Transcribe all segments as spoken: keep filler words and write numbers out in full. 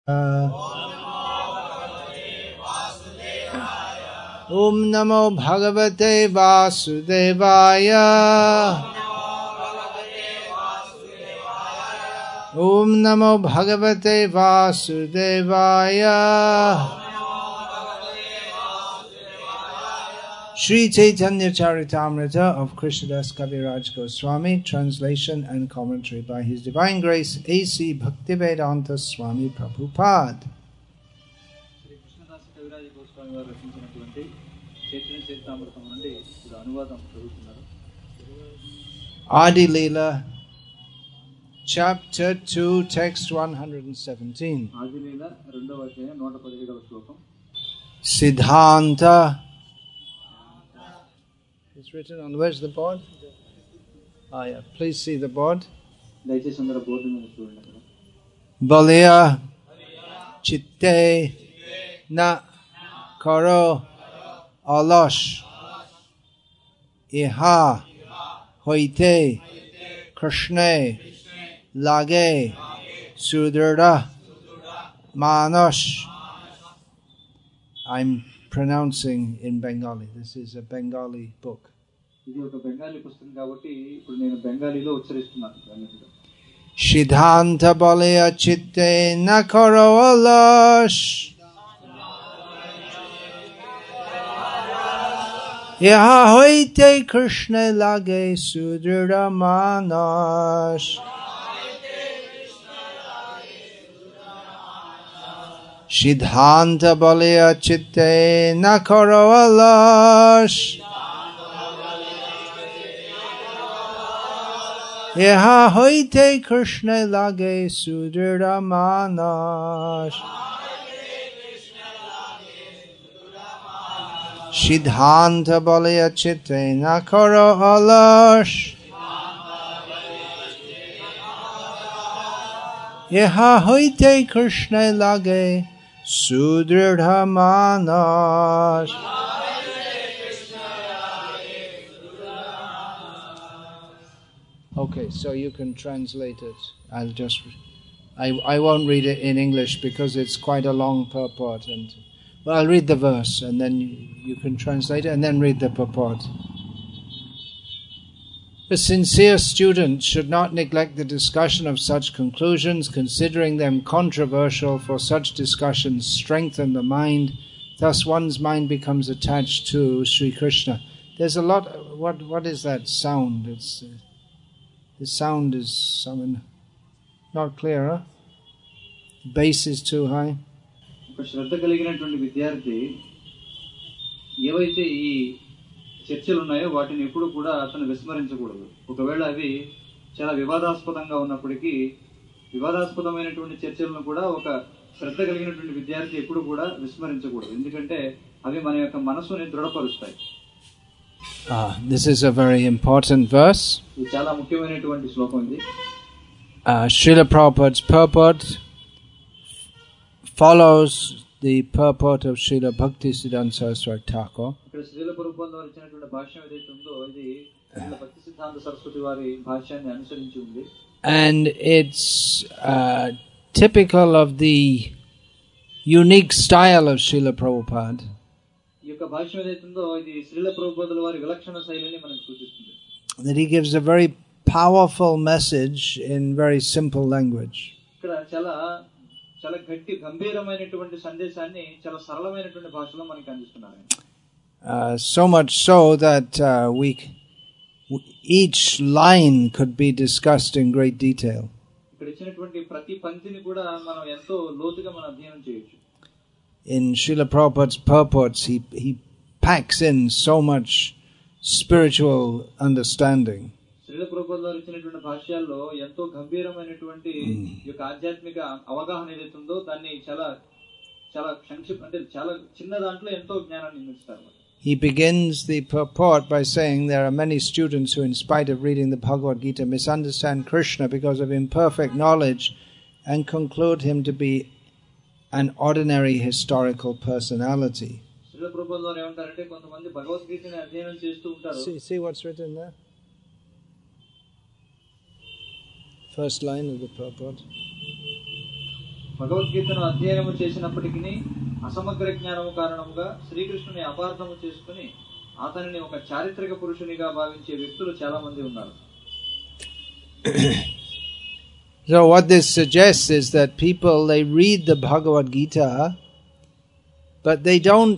Om Namo Bhagavate Vasudevaya. Om Namo Bhagavate Vasudevaya. Sri Chaitanya Charitamrita of Krishnadas Kaviraj Goswami, translation and commentary by His Divine Grace A C Bhaktivedanta Swami Prabhupada. Adi Leela, Chapter two, Text one hundred seventeen. Siddhanta. It's written on, where's the board? Ah, yeah. Please see the board. Balya chitte na karo alash iha hoite krishne lage sudrda manash. I'm pronouncing in Bengali. This is a Bengali book. Siddhanta balaya chitte na karo alash yaha hoite krishna lage sudrda manash. Siddhanta balaya chitte na karo alash yaha hoite krishna lage sudrda manash. Siddhanta balaya chitte na karo alash yaha hoite krishna lage sudrda manash. Okay, so you can translate it. I'll just, I I won't read it in English because it's quite a long purport. And well, I'll read the verse and then you, you can translate it and then read the purport. A sincere student should not neglect the discussion of such conclusions, considering them controversial, for such discussions strengthen the mind. Thus one's mind becomes attached to Sri Krishna. There's a lot, what what is that sound? It's... Uh, The sound is some not clear, huh? Bass is too high. ఒక శ్రద్ధ కలిగినటువంటి విద్యార్థి ఏవైతే ఈ చర్చలు ఉన్నాయో వాటిని ఎప్పుడు కూడా అతను విస్మరించకూడదు. ఒకవేళ అవి చాలా వివాదాస్పదంగా ఉన్నప్పటికీ వివాదాస్పదమైనటువంటి చర్చలను కూడా ఒక శ్రద్ధ కలిగినటువంటి విద్యార్థి ఎప్పుడు కూడా విస్మరించకూడదు. ఎందుకంటే అవి మన యొక్క మనసుని దృఢపరుస్తాయి. Ah, this is a very important verse. చాలా ముఖ్యమైనటువంటి శ్లోకం ఇది. Uh, Srila Prabhupada's purport follows the purport of Srila Bhaktisiddhanta Saraswati Thakur. ఇక్కడ శ్రీల ప్రభుపాద వారు ఇచ్చినటువంటి భాష్యం ఏదైతే ఉందో ఇది శ్రీల భక్తిసిద్ధాంత సరస్వతి వారి భాష్యాన్ని అనుసరించి ఉంది. And it's uh, typical of the unique style of Srila Prabhupada. That he gives a very powerful message in very simple language. Uh, so much so that uh, we each line could be discussed in great detail. In Srila Prabhupada's purports, he, he packs in so much spiritual understanding. Srila Prabhupada వారు ఇచ్చినటువంటి భాష్యాల్లో ఎంతో గంభీరమైనటువంటి యొక్క ఆధ్యాత్మిక అవగాహన ఏదైతే ఉందో దాన్ని చాలా చాలా సంక్షిప్త అంటే చాలా చిన్న దాంట్లో ఎంతో జ్ఞానాన్ని ఇస్తారు. He begins the purport by saying there are many students who, in spite of reading the Bhagavad Gita, misunderstand Krishna because of imperfect knowledge and conclude him to be an ordinary historical personality. See, see what's written there? First line of the purport. భగవద్గీతను అధ్యయనము చేసినప్పటికీ అసమగ్ర జ్ఞానము కారణముగా శ్రీకృష్ణుని అపార్థము చేసుకుని అతనిని ఒక చారిత్రక పురుషునిగా భావించే వ్యక్తులు చాలా మంది ఉన్నారు. So what this suggests is that people, they read the Bhagavad Gita, but they don't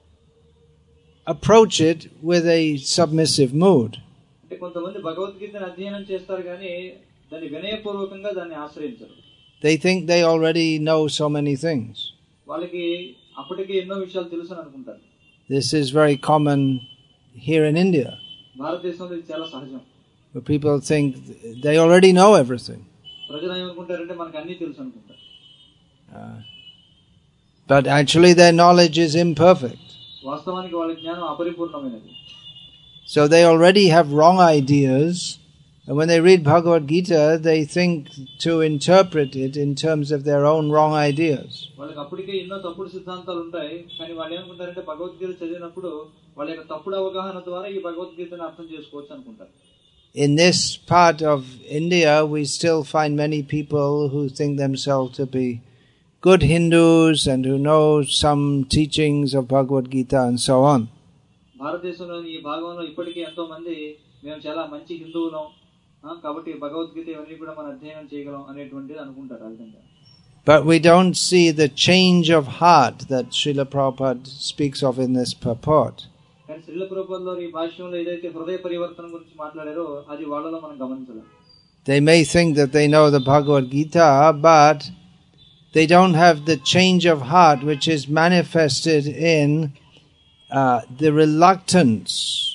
approach it with a submissive mood. అంటే కొంతమంది భగవద్గీతను అధ్యయనం చేస్తారు కానీ దాన్ని వినయపూర్వకంగా దాన్ని ఆశ్రయించరు. They think they already know so many things. వాళ్ళకి అప్పటికే ఎన్నో విషయాలు తెలుసు అని అనుకుంటారు. This is very common here in India. భారతదేశంలో ఇది చాలా సహజం. Where people think they already know everything. ప్రజలు ఏమనుకుంటారంటే మనకు అన్నీ తెలుసు అనుకుంటారు. Uh, but actually their knowledge is imperfect. వాస్తవానికి వాళ్ళ జ్ఞానం అపరిపూర్ణమైనది. So they already have wrong ideas, and when they read Bhagavad Gita, they think to interpret it in terms of their own wrong ideas. వాళ్ళకి అప్పటికే ఎన్నో తప్పుడు సిద్ధాంతాలు ఉంటాయి, కానీ వాళ్ళు ఏమనుకుంటారంటే భగవద్గీత చదివినప్పుడు వాళ్ళ యొక్క తప్పుడు అవగాహన ద్వారా ఈ భగవద్గీతను అర్థం చేసుకోవచ్చు అనుకుంటారు. In this part of India, we still find many people who think themselves to be good Hindus and who know some teachings of Bhagavad Gita and so on. భారతదేశంలోని ఈ భాగంలో ఇప్పటికీ ఎంతో మంది మేము చాలా మంచి హిందువులం కాబట్టి భగవద్గీత ఇవన్నీ కూడా మనం అధ్యయనం చేయగలం అనేటువంటిది అనుకుంటారు ఆ విధంగా. But we don't see the change of heart that Srila Prabhupada speaks of in this purport. కానీ శ్రీల ప్రభుపాదుల వారు ఈ భాష్యంలో ఏదైతే హృదయ పరివర్తన గురించి మాట్లాడారో అది వాళ్ళలో మనం గమనించాలి. They may think that they know the Bhagavad Gita, but they don't have the change of heart which is manifested in uh, the reluctance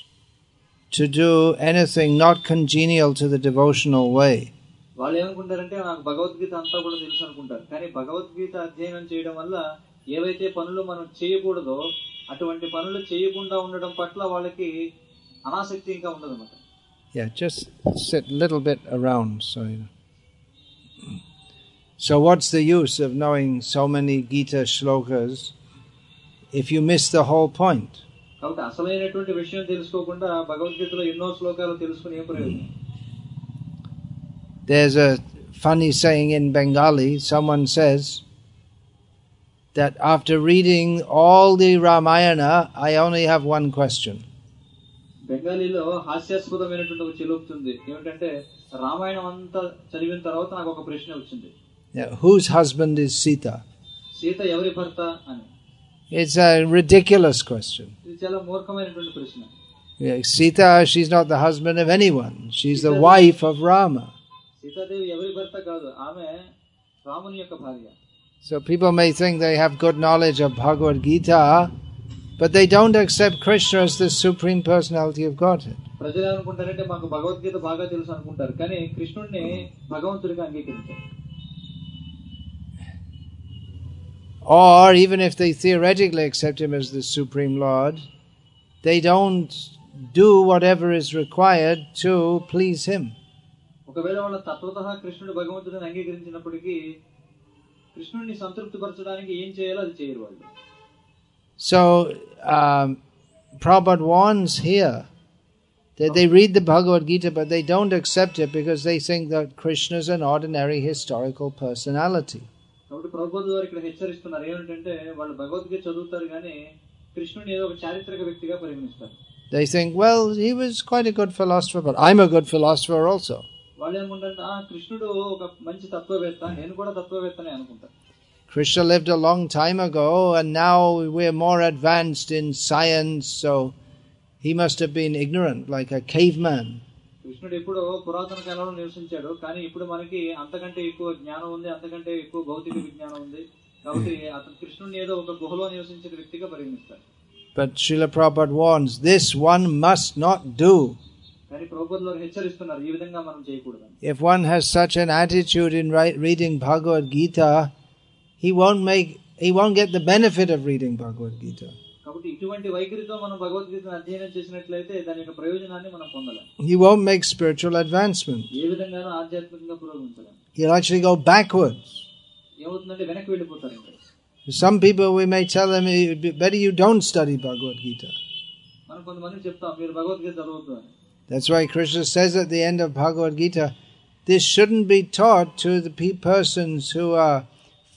to do anything not congenial to the devotional way. వాళ్ళు ఏమనుకుంటారంటే నాకు భగవద్గీత అంతా కూడా తెలుసు అనుకుంటారు, కానీ భగవద్గీత అధ్యయనం చేయడం వల్ల ఏవైతే పనులు మనం చేయకూడదో అటువంటి పనులు చేయకుండా ఉండడం పట్ల వాళ్ళకి అనాసక్తి ఇంకా ఉండదు అన్నమాట. Yeah, just sit a little bit around. So, you know. So what's the use of knowing so many Gita shlokas if you miss the whole point? కాబట్టి అసలైనటువంటి విషయం తెలుసుకోకుండా భగవద్గీతలో ఎన్నో శ్లోకాలు తెలుసుకుని ఏం ప్రయోజనం? There's a funny saying in Bengali. Someone says that after reading all the Ramayana, I only have one question. బెంగాలీలో హాస్యాస్పదమైనటువంటి ఒక చెలుపుతుంది ఏమిటంటే రామాయణం అంతా చదివిన తర్వాత నాకు ఒక ప్రశ్న వచ్చింది. Yeah, whose husband is Sita? Sita ఎవరి భర్త అని. It's a ridiculous question. ఇది చాలా మూర్ఖమైనటువంటి ప్రశ్న. Yeah, Sita, she's not the husband of anyone. She's the wife of Rama. Sitadevi ఎవరి భర్త కాదు, ఆమె రాముని యొక్క భార్య. So people may think they have good knowledge of Bhagavad Gita, but they don't accept Krishna as the Supreme Personality of Godhead. ప్రజలు అనుకుంటారంటే మాకు భగవద్గీత బాగా తెలుసు అనుకుంటారు, కానీ కృష్ణుడిని భగవంతుడిగా అంగీకరించారు. Or even if they theoretically accept him as the Supreme Lord, they don't do whatever is required to please him. ఒకవేళ వాళ్ళ తత్వతః కృష్ణుడు భగవంతుడిని అంగీకరించినప్పటికీ కృష్ణుడిని సంతృప్తిపరచడానికి ఏం చేయాలో అది చేయరు వాళ్ళు. So um, Prabhupada warns here that they read the Bhagavad Gita but they don't accept it because they think that Krishna is an ordinary historical personality. కాబట్టి ప్రభుపాదుల వారు ఇక్కడ హెచ్చరిస్తున్నారు ఏమంటే వాళ్ళు భగవద్గీత చదువుతారు కానీ కృష్ణుడిని ఏదో ఒక చారిత్రక వ్యక్తిగా పరిగణిస్తారు. They think, well, he was quite a good philosopher, but I'm a good philosopher also. వాళ్ళు ఏమనుకుంటారంటే ఆ కృష్ణుడు ఒక మంచి తత్వవేత్త, నేను కూడా తత్వవేత్తనే అనుకుంటారు. Krishna lived a long time ago and now we're more advanced in science, so he must have been ignorant like a caveman. కృష్ణుడు ఎప్పుడో పురాతన కాలంలో నివసించాడు, కానీ ఇప్పుడు మనకి అంతకంటే ఎక్కువ జ్ఞానం ఉంది, అంతకంటే ఎక్కువ భౌతిక విజ్ఞానం ఉంది, కాబట్టి అతను కృష్ణుడిని ఏదో ఒక గుహలో నివసించే వ్యక్తిగా పరిగణిస్తారు. But Srila Prabhupada warns, this one must not do. కానీ ప్రభుపాదుల వారు హెచ్చరిస్తున్నారు ఈ విధంగా మనం చేయకూడదు. If one has such an attitude in reading Bhagavad Gita, he won't make, he won't get the benefit of reading Bhagavad Gita. కాబట్టి ఇటువంటి వైఖరితో మనం భగవద్గీతను అధ్యయనం చేసినట్లయితే దాని యొక్క ప్రయోజనాన్ని మనం పొందలేం. He won't make spiritual advancement. ఏ విధంగానూ ఆధ్యాత్మికంగా పురోగమించలేం. He'll actually go backwards. ఏమవుతుందంటే వెనక్కి వెళ్ళిపోతారు. ఇంకా some people we may tell them, better you don't study Bhagavad Gita. మనం కొంతమందికి చెప్తాం మీరు భగవద్గీత చదవద్దు అని. That's why Krishna says at the end of Bhagavad Gita, this shouldn't be taught to the persons who are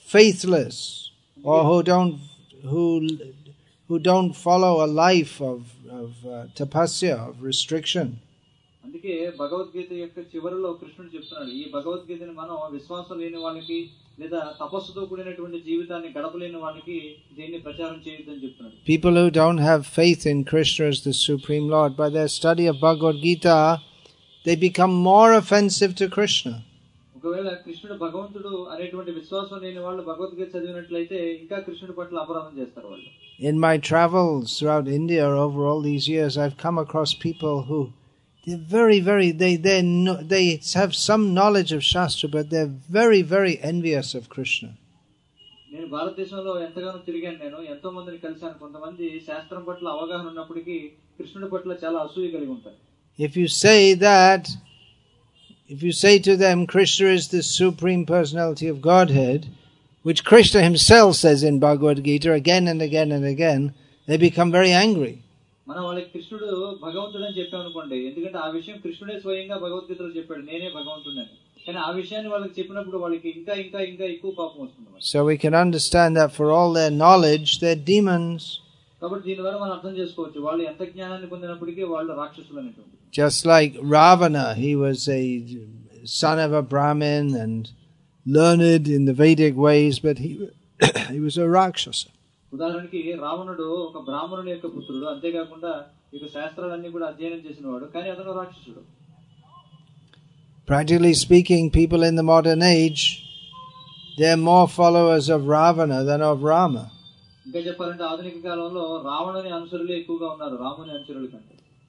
faithless, or who don't who who don't follow a life of of uh, tapasya, of restriction. అందుకే భగవద్గీత యొక్క చివరిలో కృష్ణుడు చెప్తున్నాడు, ఈ భగవద్గీతని మనం విశ్వాసం లేని వాళ్ళకి లేదా తపస్సుతో కూడినటువంటి జీవితాన్ని గడపలేని వాళ్ళకి దీన్ని ప్రచారం చేయొద్దని చెప్తున్నాడు. People who don't have faith in Krishna as the Supreme Lord, by their study of Bhagavad Gita, they become more offensive to Krishna. ఒకవేళ కృష్ణుడు భగవంతుడు అనేటువంటి విశ్వాసం లేని వాళ్ళు భగవద్గీత చదివినట్లయితే ఇంకా కృష్ణుడి పట్ల అపరాధం చేస్తారు వాళ్ళు. In my travels throughout India over all these years, I've come across people who they're very, very, they they no, they have some knowledge of Shastra, but they're very, very envious of Krishna. నేను భారతదేశంలో ఎంతగానో తిరిగాను, నేను ఎంతో మందిని కలిశాను. కొంతమంది శాస్త్రం పట్ల అవగాహన ఉన్నప్పటికీ కృష్ణుడి పట్ల చాలా అసూయ కలిగి ఉంటారు. If you say that, if you say to them Krishna is the Supreme Personality of Godhead, which Krishna himself says in Bhagavad Gita again and again and again, they become very angry. మనం వాళ్ళకి కృష్ణుడు భగవంతుడు అని చెప్పామనుకోండి, ఎందుకంటే ఆ విషయం కృష్ణుడే స్వయంగా భగవద్గీతలో చెప్పాడు, నేనే భగవంతుడని. కానీ ఆ విషయాన్ని వాళ్ళకి చెప్పినప్పుడు వాళ్ళకి ఇంకా ఇంకా ఇంకా ఎక్కువ కోపం వస్తుంది. So we can understand that for all their knowledge, they're demons. కాబట్టి దీని ద్వారా మనం అర్థం చేసుకోవచ్చు, వాళ్ళు ఎంత జ్ఞానాన్ని పొందినప్పటికీ వాళ్ళు రాక్షసులు అనేటువంటి. Just like Ravana, he was a son of a Brahmin and learned in the Vedic ways, but he he was a Rakshasa. ఉదాహరణకి రావణుడు ఒక బ్రాహ్మణుని యొక్క పుత్రుడు, అంతేకాకుండా ఇక శాస్త్రాలన్నీ కూడా అధ్యయనం చేసినవాడు, కానీ అతను రాక్షసుడు. Practically speaking, people in the modern age, they're more followers of Ravana than of Rama. ఇంకా చెప్పాలంటే ఆధునిక కాలంలో రావణుని అనుసరులే ఎక్కువగా ఉన్నారు రాముని అనుసరుల కంటే.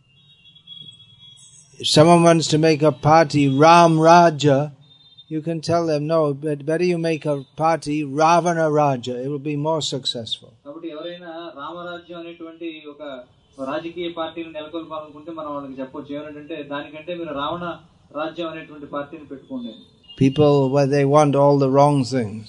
If someone wants to make a party Ram Raja, you can tell them, no, but better you make a party Ravana Raja. It will be more successful. కాబట్టి ఎవరైనా రామరాజ్యం అనేటువంటి ఒక రాజకీయ పార్టీని నెలకొల్పాలనుకుంటే మనం వాళ్ళకి చెప్పొచ్చు ఏమంటే, దానికంటే మీరు రావణ రాజ్యం అనేటువంటి పార్టీని పెట్టుకోండి. People, where they want all the wrong things.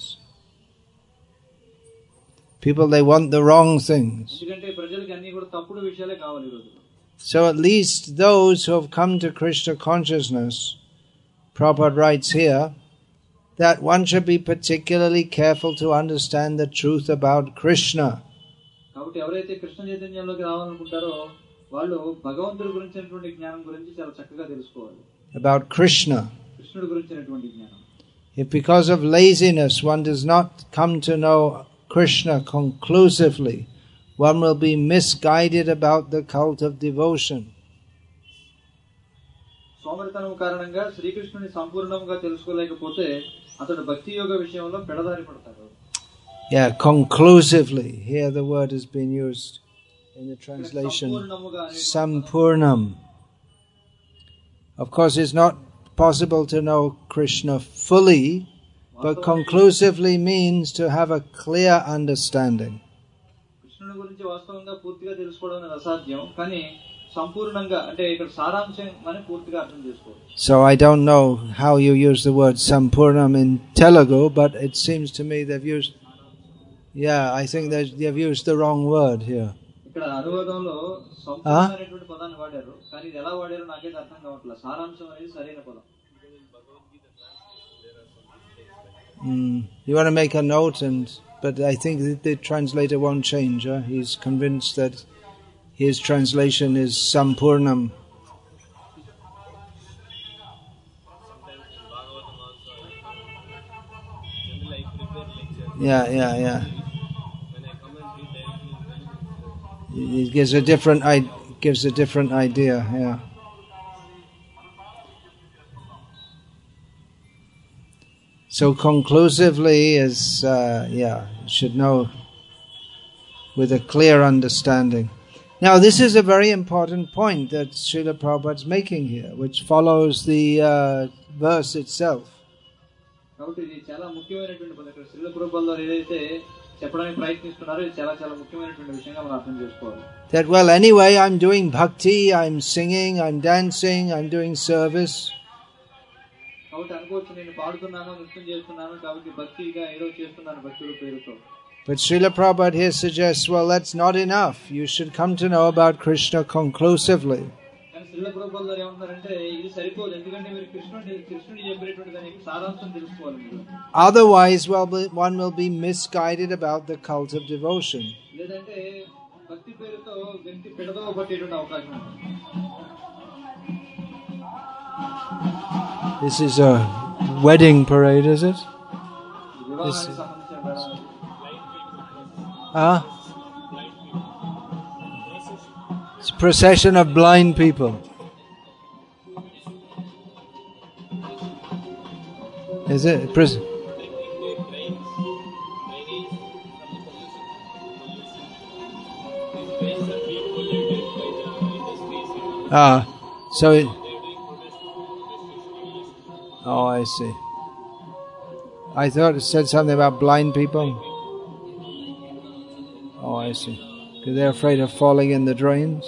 People, they want the wrong things. ఎందుకంటే ప్రజలకు అన్ని కూడా తప్పుడు విషయాలే కావాలి ఈ రోజు. So at least those who have come to Krishna consciousness, Prabhupada writes here, that one should be particularly careful to understand the truth about Krishna. కాబట్టి ఎవరైతే కృష్ణ చైతన్యంలోకి రావాలనుకుంటారో వాళ్ళు భగవంతుడి గురించినటువంటి జ్ఞానం గురించి చాలా చక్కగా తెలుసుకోవాలి. About Krishna. కృష్ణుడి గురించినటువంటి జ్ఞానం. If because of laziness one does not come to know Krishna conclusively, one will be misguided about the cult of devotion. సోమరితనం కారణంగా శ్రీకృష్ణుని సంపూర్ణంగా తెలుసుకోలేకపోతే అతడు భక్తి యోగ విషయంలో పెడదారి పడతాడు. Yeah, conclusively. Here the word has been used in the translation Sampurnam. Of course, it's not possible to know Krishna fully, but conclusively means to have a clear understanding. కృష్ణుని గురించి వాస్తవంగా పూర్తిగా తెలుసుకోవడం అనేది అసాధ్యం, కానీ సంపూర్ణంగా అంటే ఇక్కడ సారాంశం అని పూర్తిగా అర్థం చేసుకోవాలి. So I don't know how you use the word Sampurnam in Telugu, but it seems to me they've used Yeah, I think they've used the wrong word here. ఇక్కడ అనువాదంలో సంపూర్ణ అనేటువంటి పదాన్ని వాడారు, కానీ ఇది ఎలా వాడారో నాకైతే అర్థం కావట్లేదు. సారాంశం అనేది సరైన పదం. Mm, you want to make a note, and but I think that the translator won't change. Huh? He's convinced that his translation is Sampurnam. Yeah, yeah, yeah. It gives a different I gives a different idea. Yeah. So conclusively is uh, yeah should know with a clear understanding. Now this is a very important point that Srila Prabhupada is making here, which follows the uh, verse itself. కాబట్టి ఇది చాలా ముఖ్యమైనటువంటి పదం. ఇక్కడ శ్రీల ప్రభుపాదుల వారు ఏదైతే చెప్పడానికి ప్రయత్నిస్తున్నారో ఇది చాలా చాలా ముఖ్యమైనటువంటి విషయంగా మనం అర్థం చేసుకోవాలి. That well anyway I'm doing bhakti, I'm singing, I'm dancing, I'm doing service. కాబట్టి అనుకోవచ్చు నేను పాడుతున్నాను, నృత్యం చేస్తున్నాను, కాబట్టి భక్తిగా ఏదో చేస్తున్నాను భక్తుల పేరుతో. But Srila Prabhupada here suggests, well, that's not enough. You should come to know about Krishna conclusively. కానీ శ్రీల ప్రభుపాదులు గారు ఏమంటారంటే ఇది సరిపోదు, ఎందుకంటే మీరు కృష్ణుడి కృష్ణుడి చెప్పినటువంటి దానికి సారాంశం తెలుసుకోవాలి మీరు. Otherwise, well, one will be misguided about the cult of devotion. లేదంటే భక్తి పేరుతో వ్యక్తి పెడదవ పట్టేటువంటి అవకాశం ఉంది. This is a wedding parade, is it? This is... Ah? It's a procession of blind people. Is it? Pres- ah, so it... Oh, I see. I thought it said something about blind people. Oh, I see. Because they're afraid of falling in the drains.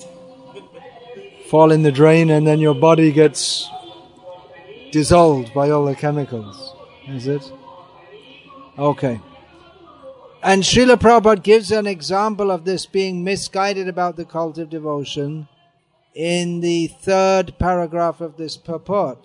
Fall in the drain and then your body gets dissolved by all the chemicals. Is it? Okay. And Srila Prabhupada gives an example of this being misguided about the cult of devotion in the third paragraph of this purport.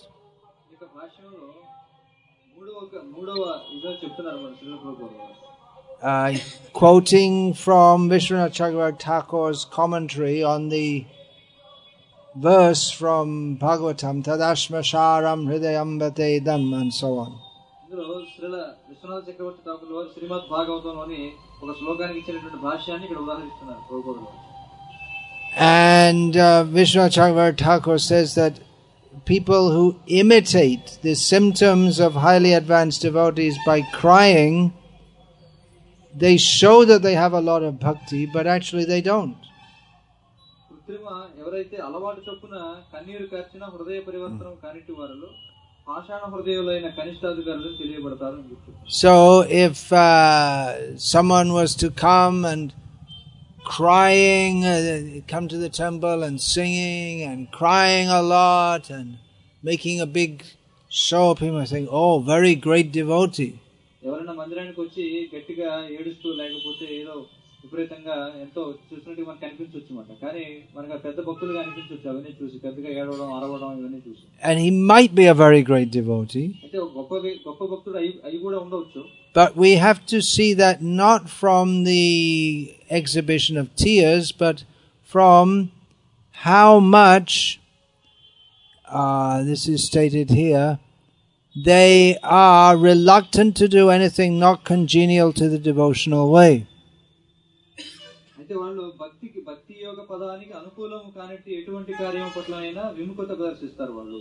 Uh, quoting from Vishwanath Chakravarti Thakur's commentary on the verse from Bhagavatam, Tadashma Sharam Hridayam Vatedam, and so on. And uh, Vishwanath Chakravarti Thakur says that people who imitate the symptoms of highly advanced devotees by crying, they show that they have a lot of bhakti, but actually they don't. So if uh, someone was to come and crying, uh, come to the temple and singing and crying a lot and making a big show of him, I think, oh, very great devotee. ఎవరైనా మందిరానికి వచ్చి గట్టిగా ఏడుస్తూ లేకపోతే ఏదో విపరీతంగా ఎంతో చూసినట్టు మనకు కనిపించవచ్చు అన్నమాట. కానీ మనకు పెద్ద భక్తులుగా అనిపించవచ్చు అవన్నీ చూసి, పెద్దగా ఏడవడం అరవడం ఇవన్నీ చూసి. And he might be a very great devotee. అంటే గొప్ప గొప్ప భక్తుడు అయి అయి కూడా ఉండవచ్చు. But we have to see that not from the exhibition of tears, but from how much, uh, this is stated here, they are reluctant to do anything not congenial to the devotional way. అయితే వాళ్ళు భక్తికి భక్తి యోగ పదానికి అనుకూలం కానిటి ఎటువంటి కార్యం పట్లైనా విముఖత ప్రదర్శిస్తారు వాళ్ళు.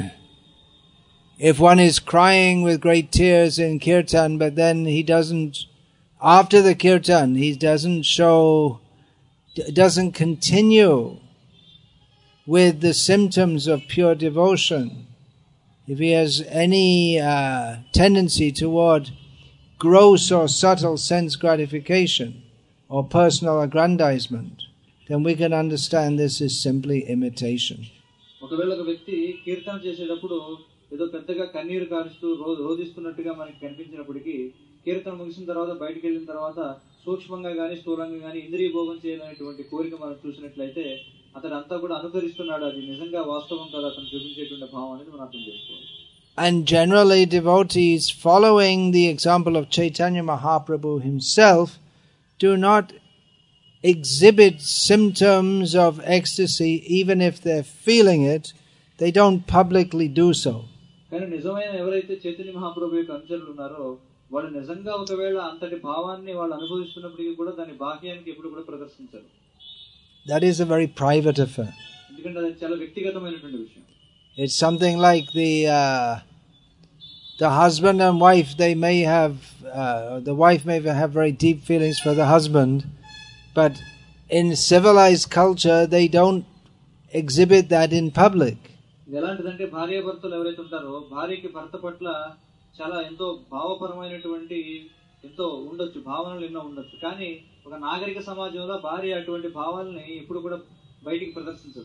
If one is crying with great tears in kirtan, but then he doesn't, after the kirtan, he doesn't show, doesn't continue with the symptoms of pure devotion, if he has any uh, tendency toward gross or subtle sense gratification or personal aggrandizement, then we can understand this is simply imitation. ఒకవేళ ఒక వ్యక్తి కీర్తన చేసేటప్పుడు ఏదో పెద్దగా కన్నీరు కారుస్తూ రోధిస్తున్నట్టుగా మనకి కనిపించినప్పటికీ కీర్తన ముగిసిన తర్వాత బయటికి వెళ్ళిన తర్వాత సూక్ష్మంగా గానీ స్థూలంగా గానీ ఇంద్రియ భోగం చేయాలనేటువంటి కోరిక మనం చూసినట్లయితే అతడు అంతా కూడా అనుకరిస్తున్నాడు, అది నిజంగా వాస్తవం కాదు అతను చూపించేటువంటి భావం అనేది మనం అర్థం చేసుకోవాలి. And generally devotees following the example of Chaitanya Mahaprabhu himself do not exhibit symptoms of ecstasy even if they're feeling it. They don't publicly do so. కానీ నిజమైన ఎవరైతే చైతన్య మహాప్రభు యొక్క అనుచరులు ఉన్నారో వాళ్ళు నిజంగా ఒకవేళ అంతటి భావాన్ని వాళ్ళు అనుభవిస్తున్నప్పటికీ కూడా దాని బాహ్యానికి ఎప్పుడు కూడా ప్రదర్శించరు. That is a very private affair. ఎందుకంటే అది చాలా వ్యక్తిగతమైనటువంటి విషయం. It's something like the uh, the husband and wife, they may have uh, the wife may have very deep feelings for the husband, but in civilized culture they don't exhibit that in public. ఎలాంటిదంటే భార్యాభర్తలు ఎవరైతే ఉంటారో భార్యకి భర్త పట్ల చాలా ఎంతో భావపరమైనటువంటి ఎంతో ఉండొచ్చు, భావనలు ఎన్నో ఉండొచ్చు. కానీ ఒక నాగరిక సమాజంలో భార్య అటువంటి భావాలని ఎప్పుడు కూడా బయటికి ప్రదర్శించదు.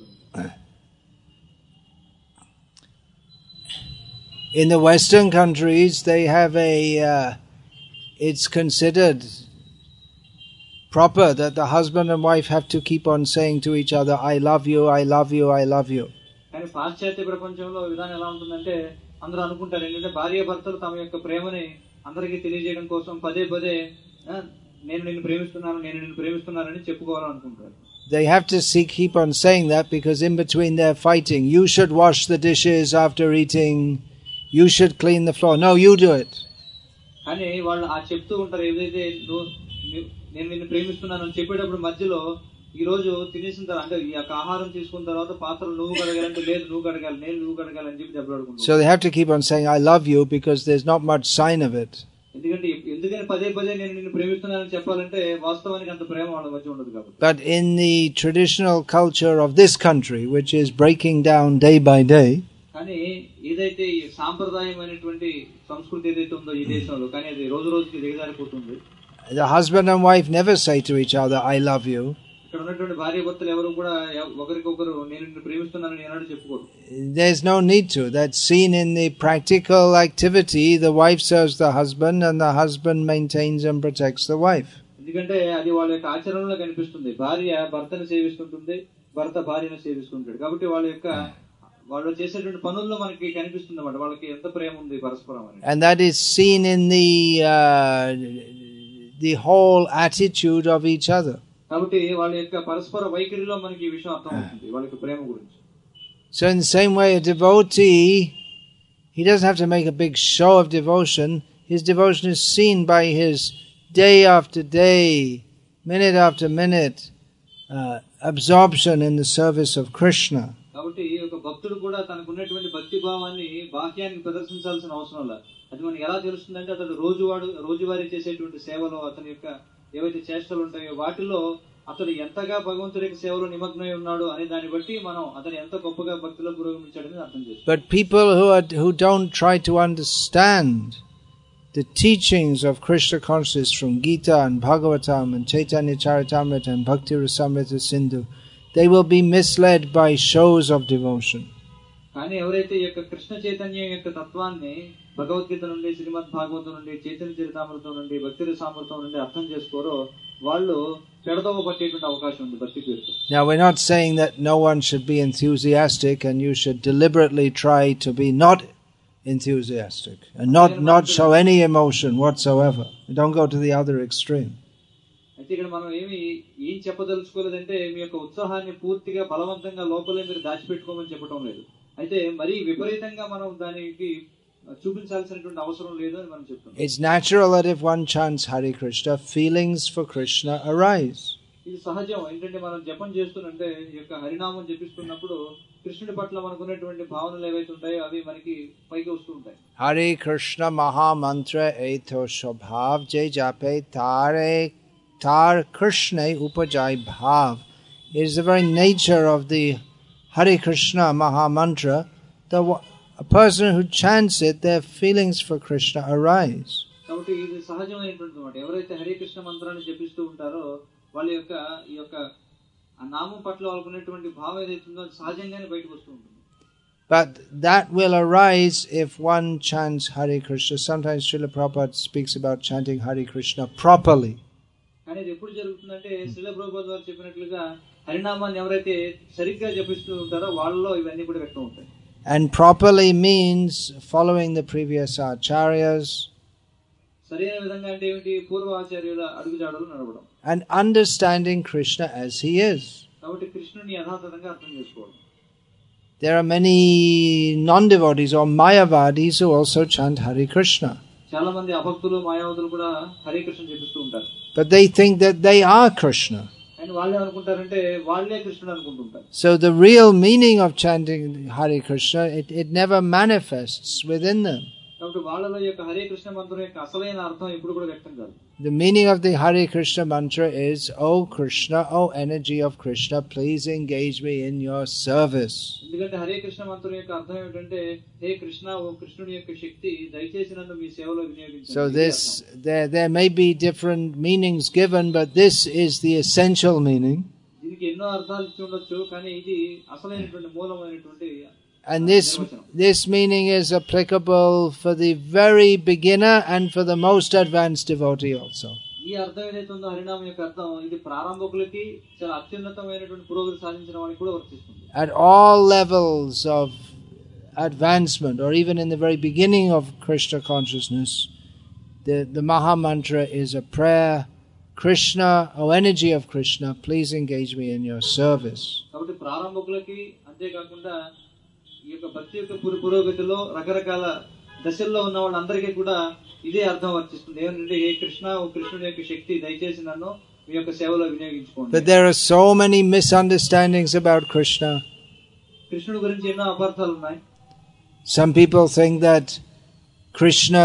In the Western countries, they have a, uh, it's considered proper that the husband and wife have to keep on saying to each other, I love you, I love you, I love you. కానీ పాశ్చాత్య ప్రపంచంలో విధానం ఎలా ఉంటుందంటే అందరూ అనుకుంటారు ఏంటంటే భార్య భర్తలు తమ యొక్క ప్రేమని అందరికీ తెలియజేయడం కోసం పదే పదే నేను నిన్ను ప్రేమిస్తున్నాను నేను నిన్ను ప్రేమిస్తున్నానని చెప్పుకోవాలనుకుంటారు. They have to seek, keep on saying that because in between they're fighting. You should wash the dishes after eating. You should clean the floor. No, you do it. కానీ వాళ్ళు ఆ చెప్తూ ఉంటారు ఏదైతే నేను నిన్ను ప్రేమిస్తున్నాను అని చెప్పేటప్పుడు మధ్యలో ఈ రోజు తినేసిన తర్వాత అంటే ఈ యొక్క ఆహారం తీసుకున్న తర్వాత పాత్రలు నువ్వు కడగాలంటే లేదు నువ్వు కడగాలి నేను నువ్వు కడగాలి అని చెప్పి దెబ్బలాడుకుంటారు. So they have to keep on saying I love you because there's not much sign of it. ఎందుకంటే ఎందుకని పదే పదే నేను నిన్ను ప్రేమిస్తున్నానని చెప్పాలంటే వాస్తవానికి అంత ప్రేమ వాళ్ళ మధ్య ఉండదు కాబట్టి. But in the traditional culture of this country, which is breaking down day by day, కానీ ఏదైతే ఈ సాంప్రదాయమైనటువంటి సంస్కృతి ఏదైతే ఉందో ఈ దేశంలో కానీ అది రోజు రోజుకి దిగజారిపోతుంది. The husband and wife never say to each other I love you. ఇక్కడ ఉన్నటువంటి భార్య భర్తలు ఎవరు కూడా ఒకరికొకరు నేను నిన్ను ప్రేమిస్తున్నానని ఏనాడు చెప్పుకోరు. There's no need to. That's seen in the practical activity. The wife serves the husband and the husband maintains and protects the wife. ఎందుకంటే అది వాళ్ళ యొక్క ఆచరణలో కనిపిస్తుంది. భార్య భర్తను సేవిస్తుంటుంది, భర్త భార్యను సేవిస్తుంటాడు. కాబట్టి వాళ్ళ యొక్క వాళ్ళు చేసేటువంటి పనుల్లో మనకి కనిపిస్తుంది అన్నమాట వాళ్ళకి ఎంత ప్రేమ ఉంది పరస్పరం అని. And that is seen in the uh, the whole attitude of each other. కాబట్టి వాళ్ళ యొక్క పరస్పర వైఖరిలో మనకి ఈ విషయం అర్థమవుతుంది వాళ్ళ యొక్క ప్రేమ గురించి. So in the same way, a devotee, he doesn't have to make a big show of devotion. His devotion is seen by his day after day, minute after minute, uh, absorption in the service of Krishna. కాబట్టి ఒక భక్తుడు కూడా తనకు ఉన్నటువంటి భక్తి భావాన్ని బాహ్యానికి ప్రదర్శించాల్సిన అవసరం లేదు. అది మనకి ఎలా తెలుస్తుందంటే అతడు రోజువాడు రోజువారీ చేసేటువంటి సేవలో అతని యొక్క ఏవైతే చేష్టలు ఉంటాయో వాటిలో అతడు ఎంతగా భగవంతుడి యొక్క సేవలో నిమగ్నమై ఉన్నాడు అనే దాన్ని బట్టి మనం అతను ఎంత గొప్పగా భక్తిలో పురోగమించాడని అర్థం చేస్తాం. But people who are who don't try to understand the teachings of Krishna consciousness from Gita and Bhagavatam and Chaitanya Charitamrita and Bhakti Rasamrita Sindhu, they will be misled by shows of devotion. కానీ ఎవరైతే ఈ యొక్క కృష్ణ చైతన్యం యొక్క తత్వాన్ని భగవద్గీత నుండి శ్రీమద్ భాగవతం నుండి చైతన్య చరితామృతం నుండి భక్తి రసామృతం నుండి అర్థం చేసుకోరో వాళ్ళు పెడదోవ పట్టేటువంటి అవకాశం ఉంది భక్తి పేరుతో. Now we're not saying that no one should be enthusiastic and you should deliberately try to be not enthusiastic and not not show any emotion whatsoever. Don't go to the other extreme. అయితే ఇక్కడ మనం ఏమి ఏం చెప్పదలుచుకోలేదంటే మీ యొక్క ఉత్సాహాన్ని పూర్తిగా బలవంతంగా లోపలే మీరు దాచిపెట్టుకోమని చెప్పడం లేదు. అయితే మరీ విపరీతంగా మనం దానికి చూపించాల్సినటువంటి అవసరం లేదు అని మనం చెప్తున్నాం. It's natural that if one chants Hare Krishna, feelings for Krishna arise. ఇది సహజం. ఏంటంటే మనం జపం చేస్తున్నంటే ఈ యొక్క హరినామం జపిస్తున్నప్పుడు కృష్ణుడి పట్ల మనకున్నటువంటి భావనలు ఏవైతే ఉంటాయో అవి మనకి పైకి వస్తూ ఉంటాయి. Hare Krishna Maha Mantra Eto Shobhav Jai Jape Tare Tar Krishna Upajai Bhav. It is the very nature of the Hare Krishna Maha Mantra. The a person who chants it, their feelings for Krishna arise. కాబట్టి ఇది సహజమైనటువంటి మాట. ఎవరైతే హరే కృష్ణ మంత్రాన్ని జపిస్తూ ఉంటారో వాళ్ళ యొక్క ఈ యొక్క ఆ నామం పట్ల వాళ్ళకున్నటువంటి భావం ఏదైతే ఉందో అది సహజంగానే బయటకు వస్తూ ఉంటుంది. But that will arise if one chants Hare Krishna. Sometimes Srila Prabhupada speaks about chanting Hare Krishna properly. కానీ ఇది ఎప్పుడు జరుగుతుందంటే శ్రీల ప్రభుపాద వారు చెప్పినట్లుగా హరినామాన్ని ఎవరైతే సరిగ్గా జపిస్తూ ఉంటారో వాళ్ళలో ఇవన్నీ కూడా వ్యక్తం అవుతాయి. And properly means following the previous acharyas. సరైన విధంగా అంటే ఏమిటి? పూర్వ ఆచార్యుల అడుగుజాడలు నడవడం. And understanding Krishna as he is. కాబట్టి కృష్ణుని యథాతథంగా అర్థం చేసుకోవడం. There are many non-devotees or Mayavadis who also chant Hare Krishna. చాలా మంది అభక్తులు మాయావతులు కూడా హరే కృష్ణ జపిస్తూ ఉంటారు. But they think that they are Krishna. And వాళ్ళు అనుకుంటారంటే వాళ్ళే కృష్ణుడు అనుకుంటుంటారు. So the real meaning of chanting Hare Krishna, it, it never manifests within them. కాబట్టి వాళ్ళలో యొక్క హరే కృష్ణ మంత్రం యొక్క అసలైన అర్థం ఎప్పుడు కూడా వ్యక్తం కాదు. The meaning of the Hare Krishna mantra is, "O Krishna, O energy of Krishna, please engage me in your service." ఎందుకంటే హరే కృష్ణ మంత్రం యొక్క అర్థం ఏమిటంటే హే కృష్ణ ఓ కృష్ణుడి యొక్క శక్తి దయచేసి నన్ను మీ సేవలో వినియోగించండి. So this there there may be different meanings given, but this is the essential meaning. దీనికి ఎన్నో అర్థాలు ఇచ్చి ఉండొచ్చు కానీ ఇది అసలైనటువంటి మూలమైనటువంటి. And this this meaning is applicable for the very beginner and for the most advanced devotee also. ఈ ఈ అర్థం ఏదైతే ఉందో హరినామం యొక్క అర్థం ఇది ప్రారంభకులకి చాలా అత్యున్నతమైనటువంటి పురోగతి సాధించిన వారికి కూడా వర్తిస్తుంది. At all levels of advancement, or even in the very beginning of Krishna consciousness, the, the Maha Mantra is a prayer, Krishna, O energy of Krishna, please engage me in your service. కాబట్టి ప్రారంభకులకి అంతే కాకుండా ఈ యొక్క భక్తి యొక్క పురోగతిలో రకరకాల దశల్లో ఉన్న వాళ్ళందరికీ కూడా ఇదే అర్థం వర్తిస్తుంది. ఏమంటే ఏ కృష్ణ ఓ కృష్ణుడి యొక్క శక్తి దయచేసి నన్ను మీ యొక్క సేవలో వినియోగించుకోండి. But there are so many misunderstandings about Krishna. కృష్ణుడి గురించి ఎన్నో అపార్థాలు ఉన్నాయి. Some people think that Krishna,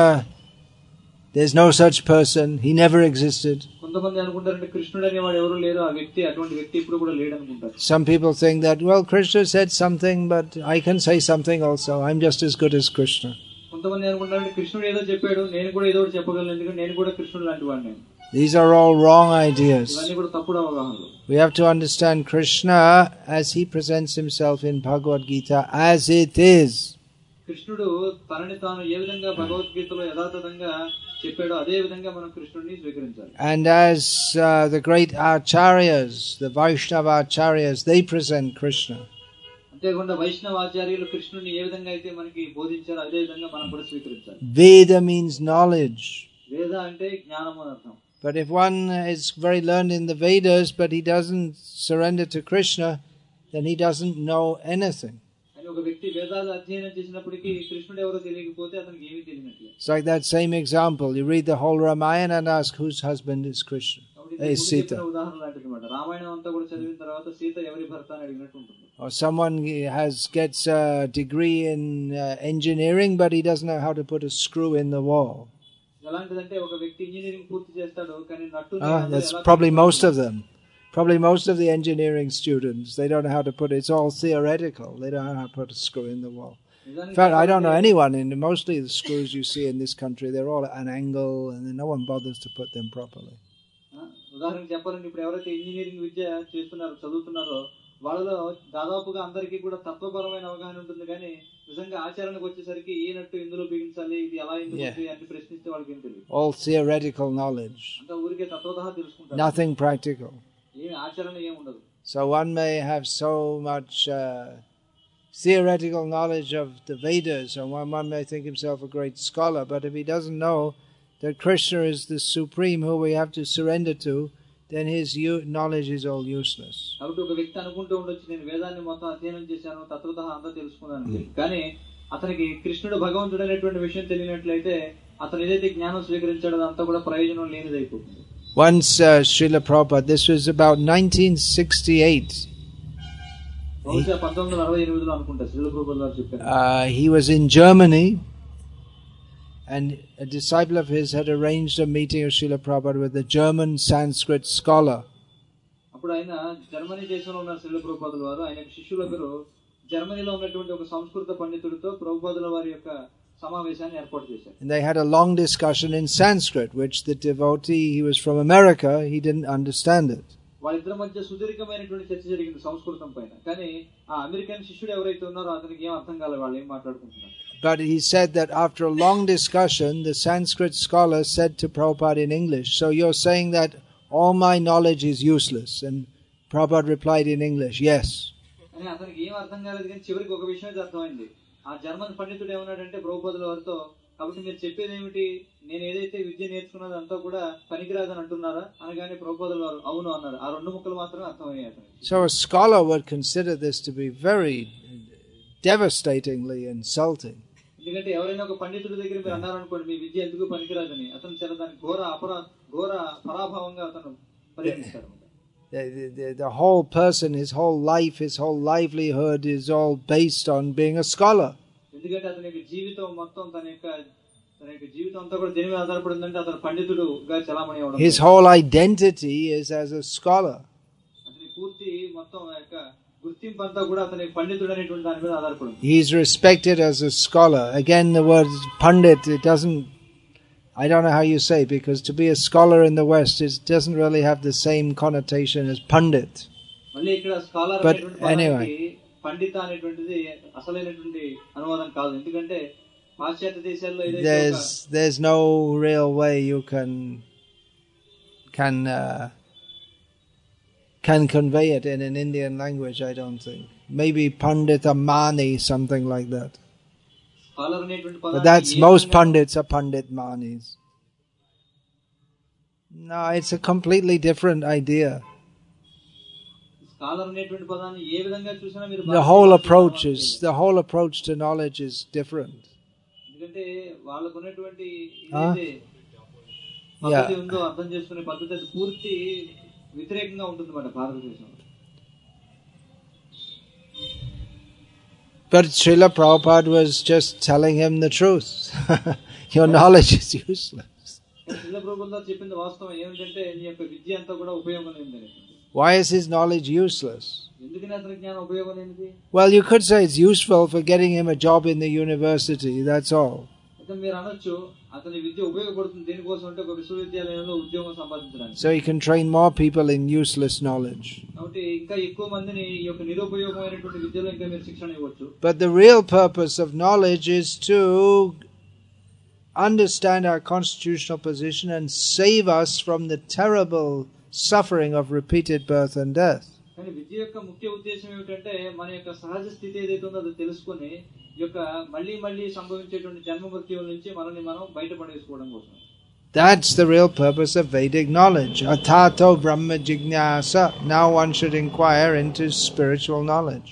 there's no such person, he never existed. కొంతమంది అనుకుంటారంటే కృష్ణుడు అనేవాడు ఎవరు లేరు, ఆ వ్యక్తి అటువంటి వ్యక్తి ఇప్పుడు కూడా లేడు అనుకుంటారు. Some people think that, well, Krishna said something, but I can say something also. I'm just as good as Krishna. కొంతమంది అనుకుంటారంటే కృష్ణుడు ఏదో చెప్పాడు, నేను కూడా ఏదో ఒకటి చెప్పగలను, ఎందుకంటే నేను కూడా కృష్ణుడు లాంటి వాడిని. These are all wrong ideas. ఇవన్నీ కూడా తప్పుడు అవగాహనలు. We have to understand Krishna as he presents himself in Bhagavad Gita as it is. కృష్ణుడు తనని తాను ఏ విధంగా భగవద్గీతలో యథాతథంగా చెప్పాడో అదే విధంగా మనం కృష్ణుడిని స్వీకరించాలి. And as uh, the great acharyas, the Vaishnava acharyas, they present Krishna. అంతేకాకుండా వైష్ణవ ఆచార్యులు కృష్ణుడిని ఏ విధంగా అయితే మనకి బోధించారో అదే విధంగా మనం కూడా స్వీకరించాలి. Veda means knowledge. వేద అంటే జ్ఞానం అని అర్థం. But if one is very learned in the Vedas, but he doesn't surrender to Krishna, then he doesn't know anything. ఒక వ్యక్తి వేదాలు అధ్యయనం చేసినప్పటికీ కృష్ణుడు ఎవరో తెలియకపోతే అతనికి ఏమీ తెలియనట్లే. It's like that same example. You read the whole Ramayana and ask whose husband is Krishna. Is Sita. ఉదాహరణ లాంటిదన్నమాట. రామాయణం అంతా కూడా చదివిన తర్వాత సీత ఎవరి భర్త అని అడిగినట్టు ఉంటుంది. Or someone has gets a degree in uh, engineering, but he doesn't know how to put a screw in the wall. ఎలాంటిదంటే ఒక వ్యక్తి ఇంజనీరింగ్ పూర్తి చేస్తాడు కానీ నట్టు Ah, that's probably most of them. Probably most of the engineering students, they don't know how to put it. It's all theoretical. They don't know how to put a screw in the wall. In fact, I don't know anyone in mostly the screws you see in this country. They're all at an angle, and no one bothers to put them properly. ఉదాహరణకు చెప్పాలంటే ఇప్పుడు ఎవరైతే engineering విద్య చేస్తున్నారో చదువుతున్నారో వాళ్ళలో దాదాపుగా అందరికీ కూడా తత్వపరమైన అవగాహన ఉంటుంది, కానీ నిజంగా ఆచరణకు వచ్చేసరికి ఏ నట్టు ఇందులో బిగించాలి, ఇది ఎలా ఎందుకు అని ప్రశ్నిస్తే వాళ్ళకి ఏం తెలియదు. All theoretical knowledge. అంతా ఊరికే తత్వతః తెలుసుకుంటారు. Nothing practical. ఏ ఆచరణ ఏం ఉండదు. So one may have so much uh, theoretical knowledge of the Vedas, and one, one may think himself a great scholar, but if he doesn't know that Krishna is the supreme who we have to surrender to, then his u- knowledge is all useless. కాబట్టి ఒక వ్యక్తి అనుకుంటూ ఉండొచ్చు, నేను వేదాన్ని మొత్తం అధ్యయనం చేశాను, తత్వతః అంతా తెలుసుకున్నాను, కానీ అతనికి కృష్ణుడు భగవంతుడు అనేటువంటి విషయం తెలియనట్లయితే అతను ఏదైతే జ్ఞానం స్వీకరించాడో అదంతా కూడా ప్రయోజనం లేనిదైపోతుంది. Once uh, Srila Prabhupada, this was about nineteen sixty-eight, uh, he was in Germany, and a disciple of his had arranged a meeting of Srila Prabhupada with a German Sanskrit scholar. అప్పుడు ఆయన Germany దేశంలో ఉన్న శ్రీల ప్రభుపాదుల వారు ఆయన శిష్యులకు జర్మనీలో ఉన్నటువంటి ఒక సంస్కృత పండితుడితో ప్రభుపాదుల వారి యొక్క సమావేశాన్ని ఏర్పాటు చేశారు. And they had a long discussion in Sanskrit, which the devotee, he was from America, he didn't understand it. వాళ్ళిద్దరి మధ్య సుదీర్ఘమైనటువంటి చర్చ జరిగింది సంస్కృతం పైన, కానీ ఆ అమెరికన్ శిష్యుడు ఎవరైతే ఉన్నారో అతనికి ఏం అర్థం కాలేదు, వాళ్ళు ఏం మాట్లాడుకుంటున్నారు. But he said that after a long discussion, the Sanskrit scholar said to Prabhupada in English, so you're saying that all my knowledge is useless? And Prabhupada replied in English, yes. అని అతనికి ఏం అర్థం కాలేదు, కానీ చివరికి ఒక విషయం అయితే అర్థమైంది. ఆ జర్మన్ పండితుడు ఏమన్నాడంటే ప్రభుపాదుల వారితో, కాబట్టి మీరు చెప్పేది ఏమిటి, నేను ఏదైతే విద్య నేర్చుకున్నది అంతా కూడా పనికిరాదని అంటున్నారా అనగానే ప్రభుపాదుల వారు అవును అన్నారు. ఆ రెండు ముక్కలు మాత్రమే అర్థమయ్యాయి అతనికి. So a scholar would consider this to be very devastatingly insulting. ఎందుకంటే ఎవరైనా ఒక పండితుడి దగ్గర మీరు అన్నారనుకోండి మీ విద్య ఎందుకు పనికిరాదని, అతను చాలా దాని ఘోర అపరా ఘోర పరాభావంగా అతను పరిగణిస్తారు. The, the, the whole person, his whole life, his whole livelihood is all based on being a scholar. ఎందుకంటే అతని యొక్క జీవితం మొత్తం తన యొక్క తన యొక్క జీవితం అంతా కూడా దేని మీద ఆధారపడిందంటే అతను పండితుడుగా చలామణి అవడం. His whole identity is as a scholar. అతని పూర్తి మొత్తం యొక్క గుర్తింపు అంతా కూడా అతని పండితుడు అనేటువంటి దాని మీద ఆధారపడింది. He is respected as a scholar. Again, the word pandit, it doesn't, I don't know how you say, because to be a scholar in the West, it doesn't really have the same connotation as pandit. మళ్ళీ ఇక్కడ scholar అనేటువంటి పదానికి పండిత అనేటువంటిది అసలైనటువంటి అనువాదం కాదు, ఎందుకంటే పాశ్చాత్య దేశాల్లో ఏదైతే there's there's no real way you can can uh, can convey it in an Indian language, I don't think. Maybe Pandita Mani, something like that. But that's, most Pandits are Pandit Manis. No, it's a completely different idea. The whole approach is, the whole approach to knowledge is different. Huh? Yeah. But Srila Prabhupada was just telling him the truth. Your knowledge is useless. Why is his knowledge useless? Well, you could say it's useful for getting him a job in the university, that's all. So he can train more people in useless knowledge. But the real purpose of knowledge is to understand our constitutional position and save us from the terrible suffering of repeated birth and death. That's the real purpose of Vedic knowledge. Athato Brahma Jignasa. Now one should inquire into spiritual knowledge.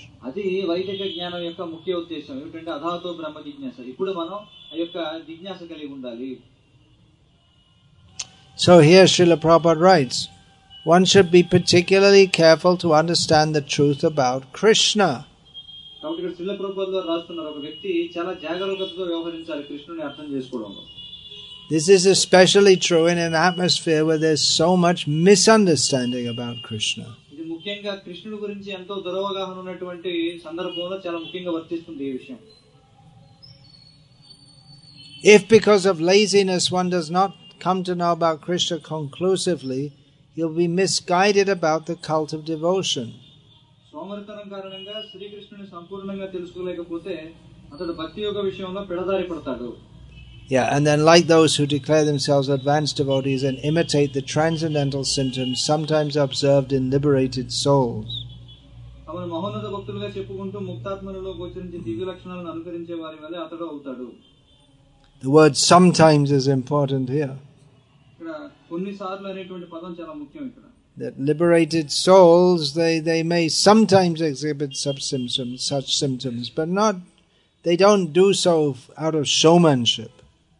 So here Srila Prabhupada writes, one should be particularly careful to understand the truth about Krishna. This is especially true in an atmosphere where there's so much misunderstanding about Krishna. If because of laziness one does not come to know about Krishna conclusively, he'll be misguided about the cult of devotion. Yeah, and then like those who declare themselves advanced devotees and imitate the transcendental symptoms sometimes observed in liberated souls. The word sometimes is important here. That liberated souls, they, they may sometimes exhibit such symptoms, such symptoms, but not, they don't do so out of showmanship.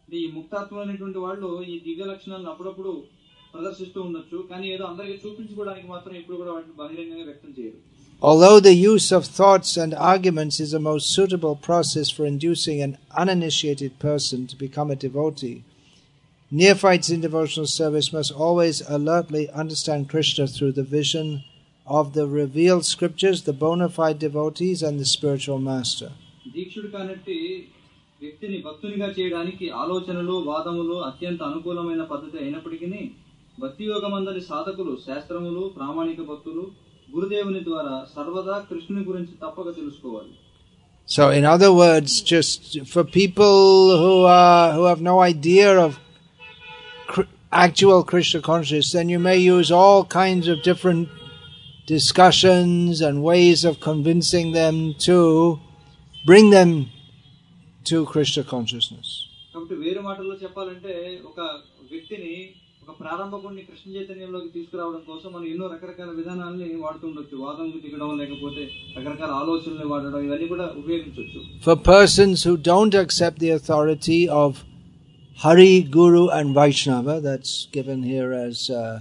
Although the use of thoughts and arguments is a most suitable process for inducing an uninitiated person to become a devotee, neophytes in devotional service must always alertly understand Krishna through the vision of the revealed scriptures, the bona fide devotees, and the spiritual master. వ్యక్తిని భక్తునిగా చేయడానికి ఆలోచనలు వాదములు అత్యంత అనుకూలమైన పద్ధతి అయినప్పటికీ భక్తి యోగమందలి సాధకులు శాస్త్రములు ప్రామాణిక భక్తులు గురుదేవుని ద్వారా సర్వదా కృష్ణుని గురించి తప్పక తెలుసుకోవాలి. So in other words, just for people who are who have no idea of actual Krishna consciousness, then you may use all kinds of different discussions and ways of convincing them to bring them to Krishna consciousness. కాబట్టి వేరే మాటల్లో చెప్పాలంటే ఒక వ్యక్తిని ఒక ప్రారంభకుడిని కృష్ణ చైతన్యంలోకి తీసుకురావడం కోసం మనం ఎన్నో రకరకాల విధానాలని వాడుతుండొచ్చు. వాదనకు దిగడం లేకపోతే రకరకాల ఆలోచనలు వాడడం ఇవన్నీ కూడా ఉపయోగించవచ్చు. For persons who don't accept the authority of Hari, Guru and Vaishnava, that's given here as uh,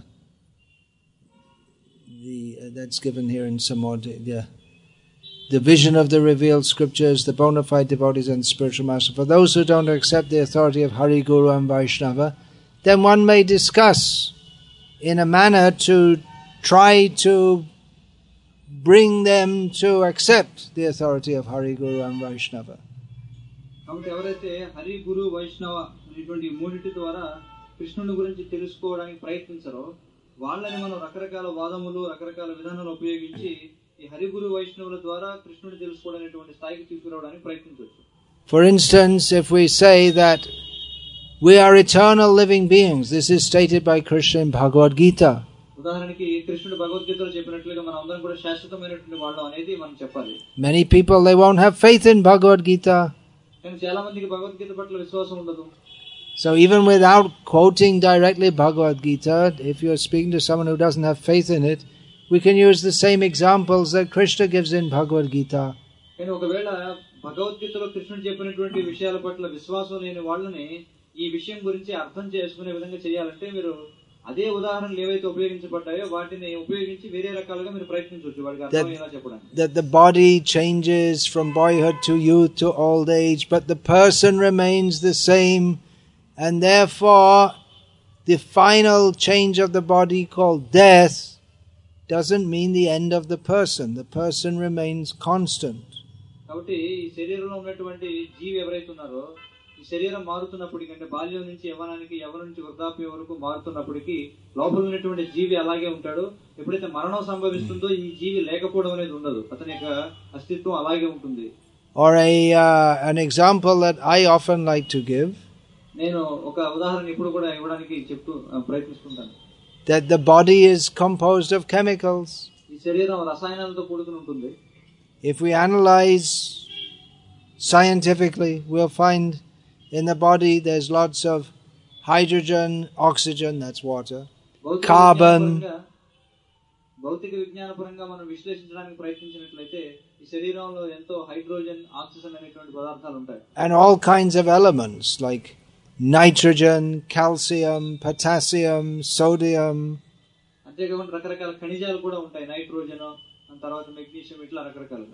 the uh, that's given here in some more yeah. The vision of the revealed scriptures, the bona fide devotees and spiritual master. For those who don't accept the authority of Hari, Guru and Vaishnava, then one may discuss in a manner to try to bring them to accept the authority of Hari, Guru and Vaishnava. కాబట్టి ఎవరైతే హరి గురు వైష్ణవ అనేటువంటి మూడిటి ద్వారా కృష్ణుని గురించి తెలుసుకోవడానికి ప్రయత్నించారో వాళ్ళని మనం రకరకాల వాదములు రకరకాల విధానాలు ఉపయోగించి ఈ హరి గురు వైష్ణవుల ద్వారా కృష్ణుని తెలుసుకోవడానికి స్థాయికి తీసుకురావడానికి ప్రయత్నించవచ్చు. For instance, if we say that We are eternal living beings. This is stated by Krishna in Bhagavad Gita. ఉదాహరణకి కృష్ణుడు భగవద్గీతలో చెప్పినట్లుగా మనం అందరం కూడా శాశ్వతమైనటువంటి వాళ్ళం అనేది మనం చెప్పాలి. Many people, they won't have faith in Bhagavad Gita. కానీ చాలా మందికి భగవద్గీత పట్ల విశ్వాసం ఉండదు. So even without quoting directly Bhagavad Gita, if you are speaking to someone who doesn't have faith in it, we can use the same examples that Krishna gives in Bhagavad Gita. కానీ ఒకవేళ భగవద్గీతలో కృష్ణుడు చెప్పినటువంటి విషయాల పట్ల విశ్వాసం లేని వాళ్ళని ఈ విషయం గురించి అర్థం చేసుకునే విధంగా చేయాలంటే మీరు అదే ఉదాహరణలు ఏవైతే ఉపయోగించబడ్డాయో వాటిని ఉపయోగించి వేరే రకాలుగా మీరు ప్రయత్నించవచ్చు వాడికి అర్థమయ్యేలా చెప్పడానికి. That the body changes from boyhood to youth to old age, but the person remains the same, and therefore the final change of the body called death doesn't mean the end of the person. The person remains constant. కాబట్టి ఈ శరీరంలో ఉన్నటువంటి జీవి ఎవరైతే ఉన్నారో ఈ శరీరం మారుతున్నప్పటికీ అంటే బాల్యం నుంచి యవ్వనానికి యవ్వనం నుంచి వృద్ధాప్యం వరకు మారుతున్నప్పటికీ లోపల ఉన్నటువంటి జీవి అలాగే ఉంటాడు. ఎప్పుడైతే మరణం సంభవిస్తుందో ఈ జీవి లేకపోవడం అనేది ఉండదు, అతని యొక్క అస్తిత్వం అలాగే ఉంటుంది. Or a uh, an example that I often like to give, నేను ఒక ఉదాహరణ ఇప్పుడు కూడా ఇవ్వడానికి చెప్తూ ప్రయత్నిస్తుంటాను. That the body is composed of chemicals. ఈ శరీరం రసాయనాలతో కూడుకుని ఉంటుంది. If we analyze scientifically, we'll find in the body there's lots of hydrogen, oxygen, that's water, carbon. భౌతిక విజ్ఞానపరంగా మనం విశ్లేషించడానికి ప్రయత్నించినట్లయితే ఈ శరీరంలో ఎంతో హైడ్రోజన్, ఆక్సిజన్ అనేటువంటి పదార్థాలు ఉంటాయి. And all kinds of elements like nitrogen, calcium, potassium, sodium. అంతేకాకుండా రకరకాల ఖనిజాలు కూడా ఉంటాయి, నైట్రోజన్, తర్వాత మెగ్నీషియం, ఇట్లా రకరకాలుగా.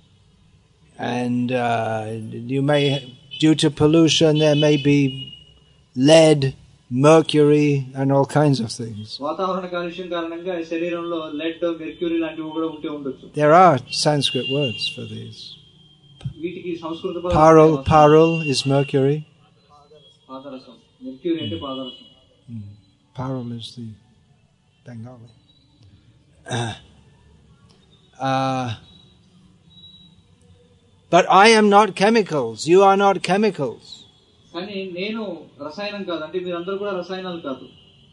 And uh, you may, due to pollution, there may be lead, mercury, and all kinds of things. వాతావరణ కాలుష్యం కారణంగా శరీరంలో lead, mercury లాంటివి కూడా ఉంటే ఉండొచ్చు. There are Sanskrit words for these. వీటికి సంస్కృత పదాలు. Parul, parul is mercury. పాదరసం. mercury అంటే పాదరసం. Parul is the Bengali. Uh, uh, but I am not chemicals. You are not chemicals. కానీ నేను రసాయనం కాదు, అంటే మీరందరూ కూడా రసాయనాలు కాదు.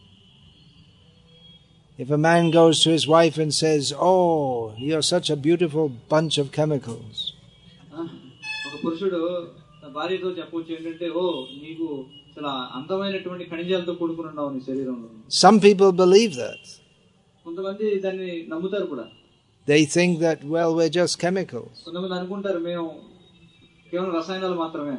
If a man goes to his wife and says, "Oh, you're such a beautiful bunch of chemicals," ఒక పురుషుడు భార్యతో చెప్పొచ్చు ఏంటంటే, ఓ నీకు చాలా అందమైనటువంటి ఖనిజాలతో కూడుకుని ఉన్నావు నీ శరీరంలో. Some people believe that. కొంతమంది దాన్ని నమ్ముతారు కూడా. They think that, well, we're just chemicals. కొంతమంది అనుకుంటారు మేము కేవలం రసాయనాలు మాత్రమే.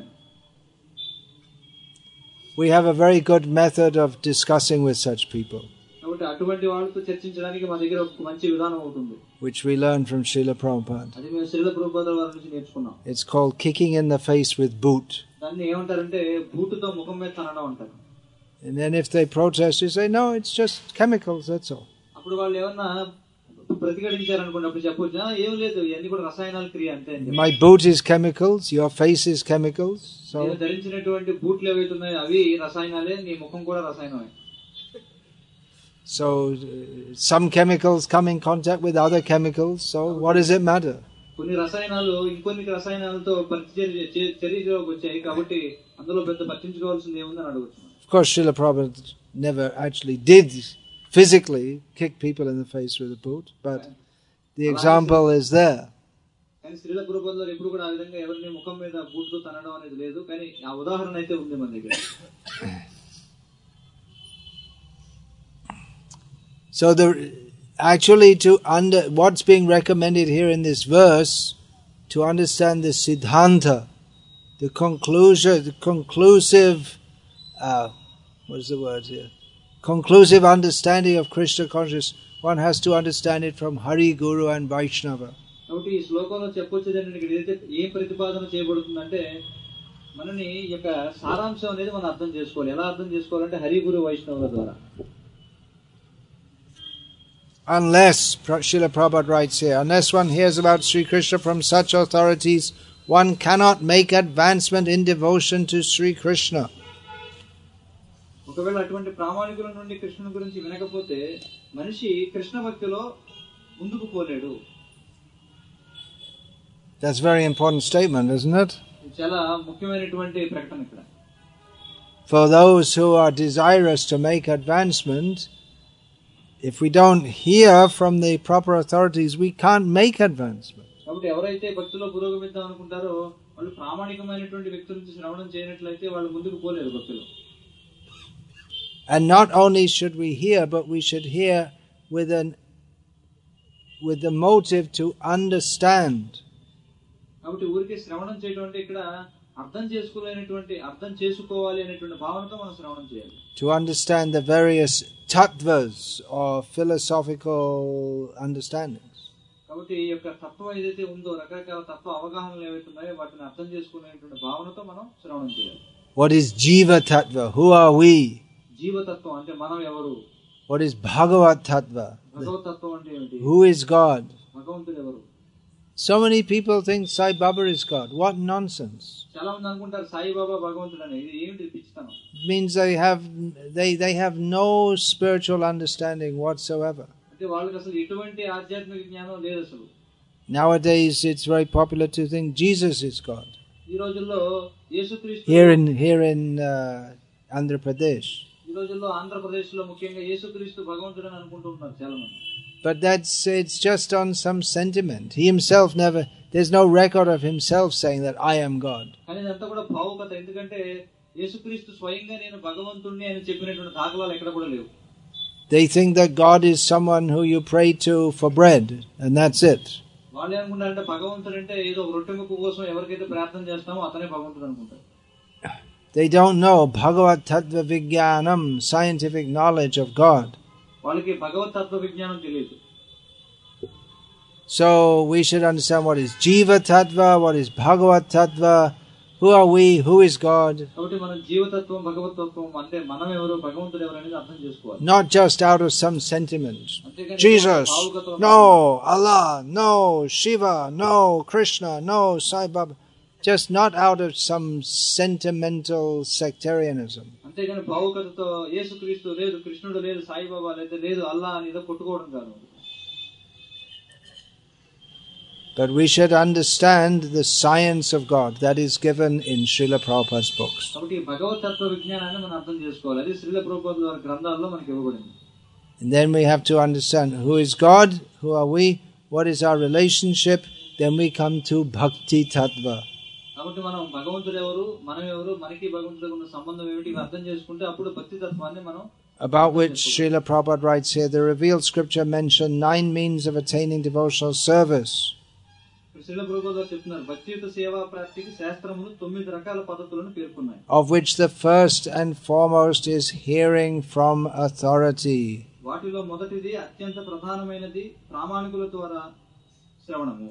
We have a very good method of discussing with such people, కాబట్టి అటువంటి వాళ్ళతో చర్చించడానికి మా దగ్గర ఒక మంచి విధానం ఉంటుంది, which we learned from Srila Prabhupada. అది మేము శ్రీల ప్రభుపాద వారి నుంచి నేర్చుకున్నాం. It's called kicking in the face with boot. దాన్ని ఏమంటారంటే బూటుతో ముఖం మీద తనడం అంటారు. And then if they protest, you say, "No, it's just chemicals, that's all." అప్పుడు వాళ్ళు ఏమన్నా ప్రతిఘటించారనుకోండి, అప్పుడు చెప్పొచ్చు, ఏం లేదు ఇవన్నీ కూడా రసాయనాల క్రియ అంతే. My boot is chemicals, your face is chemicals. So నేను ధరించినటువంటి బూట్లు ఏవైతే ఉన్నాయో అవి రసాయనాలే, నీ ముఖం కూడా రసాయనమే. So uh, some chemicals come in contact with other chemicals, so what does it matter? కొన్ని రసాయనాలు ఇంకొన్ని రసాయనాలతో చర్యలోకి వచ్చాయి కాబట్టి అందులో పెద్ద పట్టించుకోవాల్సింది ఏముందని అడగచ్చు. Of course, Srila Prabhupada never actually did physically kick people in the face with a boot, but the example is there. కానీ శ్రీల ప్రభుపాదులు ఎప్పుడు కూడా ఆ విధంగా ఎవరిని ముఖం మీద బూట్తో తనడం అనేది లేదు, కానీ ఆ ఉదాహరణ అయితే ఉంది మన దగ్గర. So the actually to under what's being recommended here in this verse, to understand the siddhanta, the conclusion, the conclusive, uh, what is the word here? Conclusive understanding of Krishna consciousness, one has to understand it from Hari, Guru and Vaishnava. కాబట్టి ఈ శ్లోకంలో చెప్పొచ్చేది ఏంటంటే ఏదైతే ఏం ప్రతిపాదన చేయబడుతుందంటే మనని యొక్క సారాంశం అనేది మనం అర్థం చేసుకోవాలి. ఎలా అర్థం చేసుకోవాలంటే హరి, గురు, వైష్ణవుల ద్వారా. Unless, Srila Prabhupada writes here, unless one hears about Sri Krishna from such authorities, one cannot make advancement in devotion to Sri Krishna. ఒకవేళ అటువంటి ప్రామాణికుల నుండి కృష్ణుని గురించి వినకపోతే మనిషి కృష్ణ భక్తిలో ముందుకు పోలేడు. That's a very important statement, isn't it? చాలా ముఖ్యమైనటువంటి ప్రకటన ఇక్కడ. for those who are desirous to make advancement, if we don't hear from the proper authorities, we can't make advancement. కాబట్టి ఎవరైతే భక్తిలో పురోగమిద్దాం అనుకుంటారో వాళ్ళు ప్రామాణికమైనటువంటి వ్యక్తుల నుంచి శ్రవణం చేయనట్లయితే వాళ్ళు ముందుకు పోలేరు భక్తిలో. And not only should we hear, but we should hear with an with the motive to understand. కాబట్టి ఊరికే శ్రవణం చేయడం అంటే ఇక్కడ అర్థం చేసుకోలేనటువంటి అర్థం చేసుకోవాలి అనేటువంటి భావనతో మనం శ్రవణం చేయాలి. To understand the various tattvas or philosophical understandings. కాబట్టి ఈ యొక్క తత్వం ఏదైతే ఉందో రకరకాల తత్వ అవగాహనలు ఏవైతే ఉన్నాయో వాటిని అర్థం చేసుకునేటువంటి భావనతో మనం శ్రవణం చేయాలి. What is Jiva Tattva? Who are we? జీవతత్వం అంటే మనం ఎవరు? What is Bhagavat Tattva? భగవత్ తత్వం అంటే ఏమిటి? Who is God? భగవంతుడు ఎవరు? So many people think Sai Baba is God. What nonsense! చాలా మంది అనుకుంటారు సాయిబాబా భగవంతుడు అని. ఇది ఏమిటి పిచ్చితనం? It means they have they they have no spiritual understanding whatsoever. అంటే వాళ్ళకి అసలు ఎటువంటి ఆధ్యాత్మిక జ్ఞానం లేదు అసలు. Nowadays it's very popular to think Jesus is God. ఈ రోజుల్లో యేసుక్రీస్తు Here in here in uh, Andhra Pradesh. ఈ రోజుల్లో ఆంధ్రప్రదేశ్లో ముఖ్యంగా యేసుక్రీస్తు భగవంతుడు అని అనుకుంటూ ఉన్నారు చాలా మంది. But that's it's just on some sentiment. He himself never there's no record of himself saying that I am God. కానీ ఇదంతా కూడా భావుకత. ఎందుకంటే యేసుక్రీస్తు స్వయంగా నేను భగవంతుడిని అని చెప్పినటువంటి దాఖలాలు ఎక్కడ కూడా లేవు. They think that God is someone who you pray to for bread and that's it. వాళ్ళు అనుకుంటారంటే భగవంతుడు అంటే ఏదో రొట్టె ముక్క కోసం ఎవరికైతే ప్రార్థన చేస్తామో అతనే భగవంతుడు అనుకుంటారు. They don't know Bhagavat Tattva Vijnanam, scientific knowledge of God. వాళ్ళకి భగవత్ తత్వ విజ్ఞానం తెలియదు. So we should understand what is Jiva Tattva, what is Bhagavat Tattva, who are we, who is God. కాబట్టి మనం జీవతత్వం భగవత్ తత్వం అంటే మనం ఎవరు భగవంతుడు ఎవరు అనేది అర్థం చేసుకోవాలి. Not just out of some sentiment. Jesus, no, Allah, no, Shiva, no, Krishna, no, Sai Baba. Just not out of some sentimental sectarianism. అంతేగాని భావుకతతో యేసుక్రీస్తు లేదు, కృష్ణుడు లేదు, సాయిబాబా లేదు, లేదు అల్లా అని ఏదో కొట్టుకోవడం కాదు. But we should understand the science of God that is given in Srila Prabhupada's books. కాబట్టి భగవత్ తత్వ విజ్ఞానాన్ని మనం అర్థం చేసుకోవాలి. అది శ్రీల ప్రభుపాద వారి గ్రంథాల్లో మనకి ఇవ్వబడింది. And then we have to understand who is God, who are we, what is our relationship, then we come to Bhakti Tattva. కాబట్టి మనం భగవంతుడు ఎవరు, మనం ఎవరు, మనకి భగవంతుడికి ఉన్న సంబంధం ఏమిటి ఇవి అర్థం చేసుకుంటే అప్పుడు భక్తి తత్వాన్ని మనం about which Srila Prabhupada writes here, the revealed scripture mentioned nine means of attaining devotional service. Srila Prabhupada చెప్తున్నారు భక్తియుత సేవా ప్రాప్తికి శాస్త్రములు తొమ్మిది రకాల పద్ధతులను పేర్కొన్నాయి. Of which the first and foremost is hearing from authority. వాటిలో మొదటిది అత్యంత ప్రధానమైనది ప్రామాణికుల ద్వారా శ్రవణము.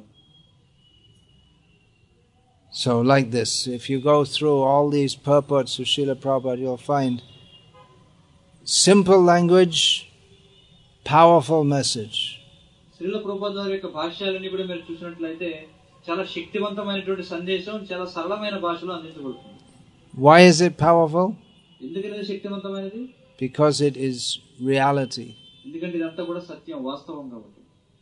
So like this, if you go through all these purports of Srila Prabhupada, you'll find simple language, powerful message. Srila Prabhupada వారి యొక్క భాష్యాలన్నీ కూడా మీరు చూసినట్లయితే చాలా శక్తివంతమైనటువంటి సందేశం చాలా సరళమైన భాషలో అందించబడుతుంది. Why is it powerful? ఎందుకని శక్తివంతమైనది? Because it is reality. ఎందుకంటే ఇదంతా కూడా సత్యం, వాస్తవం కాబట్టి.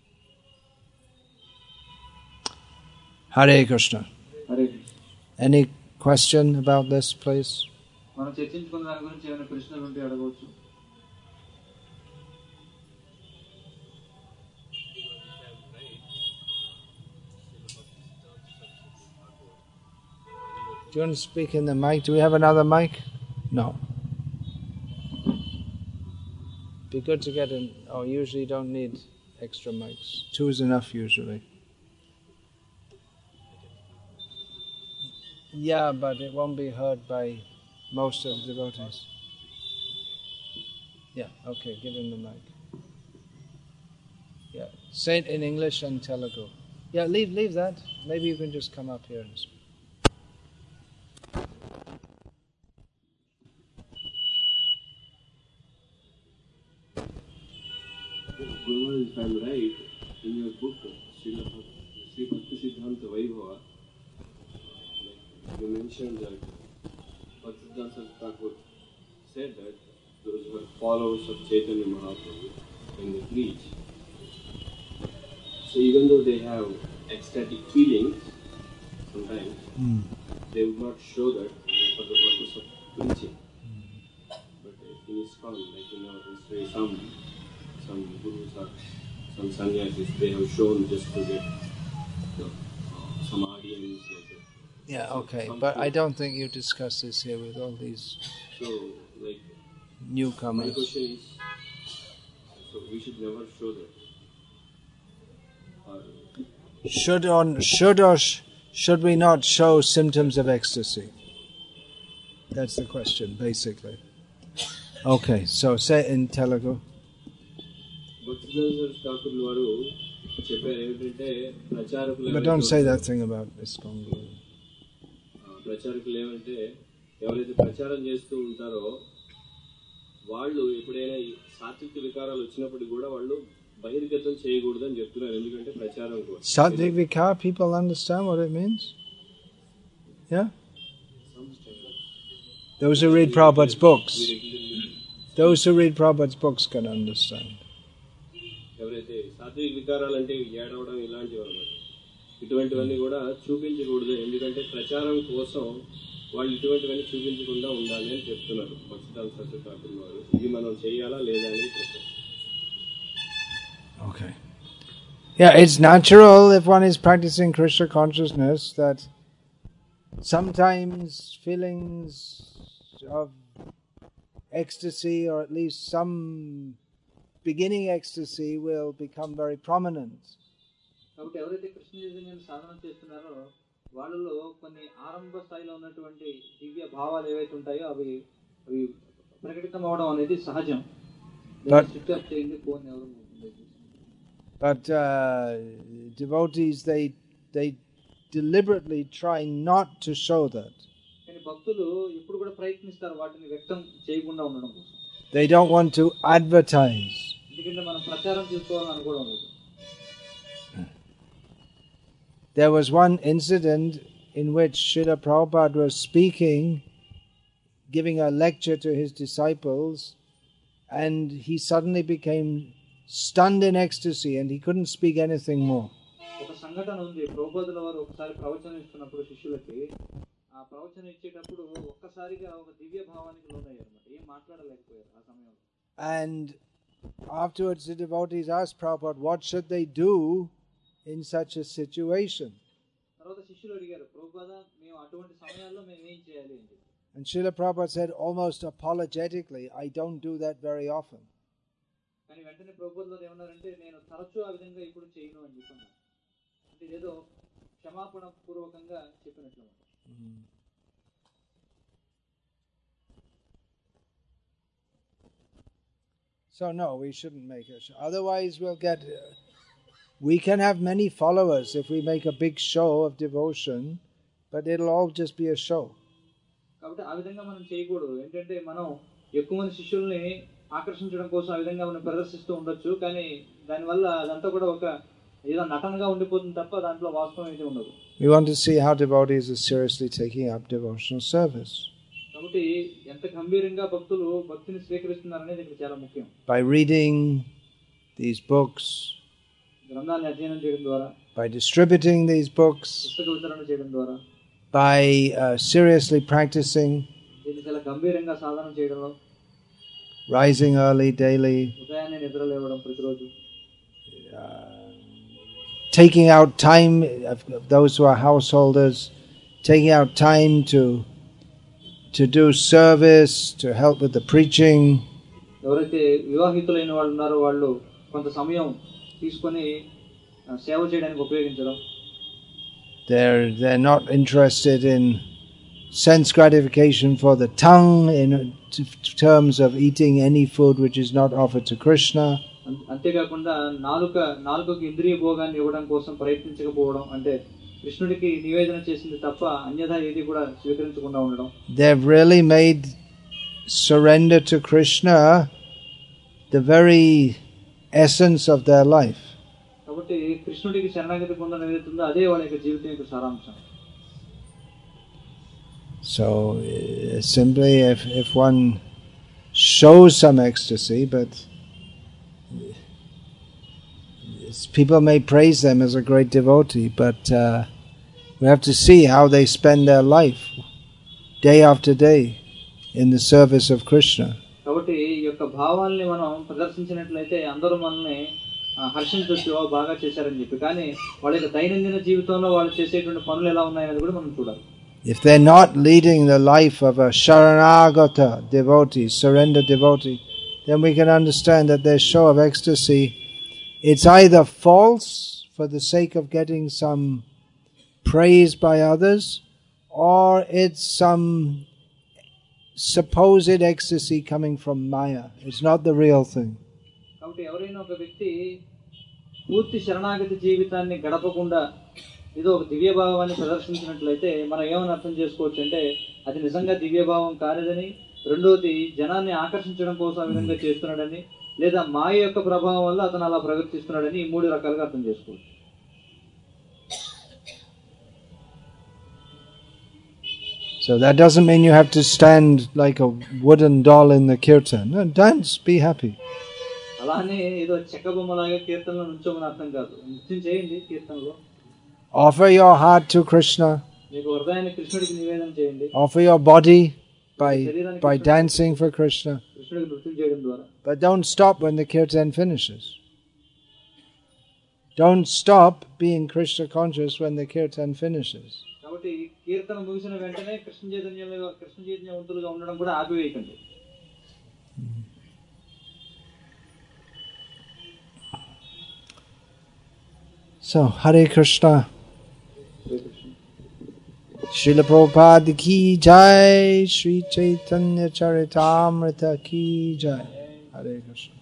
Hare Krishna. Hare. Any question about this, please? మనం చర్చించుకున్న దాని గురించి ఏమైనా ప్రశ్నలు ఉంటే అడగవచ్చు. Do you want to speak in the mic? Do we have another mic? No. Be good to get in. Oh, usually you don't need extra mics. Two is enough usually. Yeah, but it won't be heard by most of the devotees. Yeah, okay, give him the mic. Yeah, say it in English and Telugu. Yeah, leave leave that. Maybe you can just come up here and speak. Guru, if I'm right, in your book, Sri Bhakti Siddhanta Vaibhava, you mentioned that Bhaktisiddhanta Thakur said that those who are followers of Chaitanya Mahaprabhu, when they preach, so even though they have ecstatic feelings, sometimes, mm. they would not show that for the purpose of preaching. ISKCON, like in our history, some some gurus or some sannyasis, they have shown just to get the, uh, some audience like that. Yeah, So okay, some but I people- don't think you discuss this here with all these So, like, my newcomers. question is, so we should never show that. Or, Should or should or sh- should we not show symptoms of ecstasy? That's the question, basically. Okay, so say it in Telugu. భక్తిదాస Thakur వారు చెప్పారు ఏమిటంటే ప్రచారకులు But ఎవరైతే don't say that ఉంటారో, thing about ISKCON. ఆ, ప్రచారకులు ఏమంటే ఎవరైతే ప్రచారం చేస్తూ ఉంటారో వాళ్ళు ఎప్పుడైనా ఈ సాత్విక వికారాలు వచ్చినప్పుడు కూడా వాళ్ళు బహిర్గతం చేయకూడదు అని చెప్తున్నారు. ఎందుకంటే ప్రచారం కోసం. Sattvic Vikar, people understand what it means? Yeah? Those who read Prabhupada's books. Those who read Prabhupada's books can understand. ఎవరైతే సాత్విక వికారాలు అంటే ఏడవడం ఇలాంటివి అన్నమాట. ఇటువంటివన్నీ కూడా చూపించకూడదు. ఎందుకంటే ప్రచారం కోసం వాళ్ళు ఇటువంటివన్నీ చూపించకుండా ఉండాలి అని చెప్తున్నారు భక్తిదాస ఠాకూర్ వారు. ఇది మనం చేయాలా లేదా అని ప్రశ్న. Okay. Yeah, it's natural if one is practicing Krishna consciousness that sometimes feelings of ecstasy, or at least some beginning ecstasy, will become very prominent. కాబట్టి ఎవరైతే కృష్ణ చైతన్యాన్ని సాధన చేస్తున్నారో వాళ్ళలో కొన్ని ఆరంభ స్థాయిలో ఉన్నటువంటి దివ్య భావాలు ఏవైతే ఉంటాయో అవి అవి ప్రకటితం అవడం అనేది సహజం. But- స్విచ్ ఆఫ్ చేయండి ఫోన్ ఎవరు. But uh, devotees, they they deliberately try not to show that. కానీ భక్తులు ఎప్పుడు కూడా ప్రయత్నిస్తారు వాటిని వ్యక్తం చేయకుండా ఉండడం కోసం. They don't want to advertise. ఎందుకంటే మనం ప్రచారం చేసుకోవాలని అనుకోవడం లేదు. There was one incident in which Srila Prabhupada was speaking, giving a lecture to his disciples, and he suddenly became stunned in ecstasy and he couldn't speak anything more. ఒక సంఘటన ఉంది. ప్రభుపాదుల వారు ఒకసారి ప్రవచనం ఇస్తున్నప్పుడు శిష్యులకి ఆ ప్రవచనం ఇచ్చేటప్పుడు ఒక్కసారిగా ఒక దివ్య భావానికి లోనయ్యారు అన్నమాట. ఏం మాట్లాడలేకపోయారు ఆ సమయంలో. And afterwards the devotees asked Prabhupada, what should they do in such a situation? తర్వాత శిష్యులు అడిగారు, ప్రభుపాద మేము అటువంటి సమయాల్లో మేము ఏం చేయాలి అని చెప్పి. And Srila Prabhupada said almost apologetically, I don't do that very often. కానీ వెంటనే ప్రభుపాదులు వారు ఏమన్నారంటే నేను తరచూ ఆ విధంగా ఇప్పుడు చేయను అని చెప్పాను. అంటే ఏదో క్షమాపణ పూర్వకంగా చెప్పినట్లు. Mm. So no, we shouldn't make a show. Otherwise we'll get... Uh, we can have many followers if we make a big show of devotion, but it'll all just be a show. కాబట్టి ఆ విధంగా మనం చేయకూడదు. ఏంటంటే మనం ఎక్కువ మంది శిష్యుల్ని ఆకర్షించడం కోసం ఆ విధంగా మనం ప్రదర్శిస్తూ ఉండొచ్చు. కానీ దానివల్ల అదంతా కూడా ఒక ఏదో నటనగా ఉండిపోతుంది తప్ప దాంట్లో వాస్తవం అయితే ఉండదు. We want to see how devotees are seriously taking up devotional service. కాబట్టి ఎంత గంభీరంగా భక్తులు భక్తిని స్వీకరిస్తున్నారనేది ఇక్కడ చాలా ముఖ్యం. By reading these books, గ్రంథాన్ని అధ్యయనం చేయడం ద్వారా, by distributing these books, పుస్తక వితరణ చేయడం ద్వారా, by uh, seriously practicing, దీన్ని చాలా గంభీరంగా సాధన చేయడంలో, rising early daily, ఉదయాన్నే నిద్ర లేవడం ప్రతిరోజు, uh, taking out time, of those who are householders, taking out time to to do service, to help with the preaching. ఎవరైతే వివాహితులైన వాళ్ళు ఉన్నారో వాళ్ళు కొంత సమయం తీసుకొని సేవ చేయడానికి ఉపయోగించడం. They're they're not interested in sense gratification for the tongue in terms of eating any food which is not offered to Krishna. అంతేకాకుండా నాలుక నాలుకకు ఇంద్రియ భోగాన్ని ఇవ్వడం కోసం ప్రయత్నించకపోవడం, అంటే కృష్ణుడికి నివేదన చేసింది తప్ప అన్యథా ఏది కూడా స్వీకరించకుండా ఉండడం. They've really made surrender to Krishna the very essence of their life. కాబట్టి కృష్ణుడికి శరణాగతి పొందడం ఏదైతుందో అదే వాళ్ళ యొక్క జీవితం యొక్క సారాంశం. So uh, simply if if one shows some ecstasy, but people may praise them as a great devotee, but uh, we have to see how they spend their life day after day in the service of Krishna. కాబట్టి ఈ యొక్క భావాల్ని మనం ప్రదర్శించినట్లయితే అందరూ మనల్ని హర్షించవచ్చు, బాగా చేశారని చెప్పి. కానీ వాళ్ళ యొక్క దైనందిన జీవితంలో వాళ్ళు చేసేటువంటి పనులు ఎలా ఉన్నాయనేది కూడా మనం చూడాలి. If they're not leading the life of a Sharanagata devotee, surrender devotee, then we can understand that their show of ecstasy, it's either false for the sake of getting some praise by others, or it's some supposed ecstasy coming from Maya. It's not the real thing. కాబట్టి ఎవరైనా ఒక వ్యక్తి పూర్తి శరణాగతి జీవితాన్ని గడపకుండా ఏదో ఒక దివ్యభావాన్ని ప్రదర్శించినట్లయితే మనం ఏమని అర్థం చేసుకోవచ్చు అంటే అది నిజంగా దివ్యభావం కాలేదని, రెండోది జనాన్ని ఆకర్షించడం కోసం ఆ విధంగా చేస్తున్నాడని, లేదా మాయ యొక్క ప్రభావం వల్ల అతను అలా ప్రవర్తిస్తున్నాడని ఈ మూడు రకాలుగా అర్థం చేసుకోవచ్చు. So that doesn't mean you have to stand like a wooden doll in the kirtan. No, dance, be happy. అలానే ఏదో చెక్క బొమ్మలాగా కీర్తనలో నుంచోమని అర్థం కాదు. నృత్యం చేయండి కీర్తనలో. Offer your heart to Krishna. మీకు హృదయాన్ని కృష్ణుడికి నివేదన చేయండి. Offer your body by by dancing for Krishna. కృష్ణుడికి నృత్యం చేయడం ద్వారా. But don't stop when the kirtan finishes. Don't stop being Krishna conscious when the kirtan finishes. కాబట్టి కీర్తన ముగిసిన వెంటనే కృష్ణ చైతన్యంలో కృష్ణ చైతన్యవంతులుగా ఉండడం కూడా ఆపివేయకండి. So, Hare Krishna. Srila Prabhupada ki jai, Sri Chaitanya Charitamrita ki jai. Hare Krishna.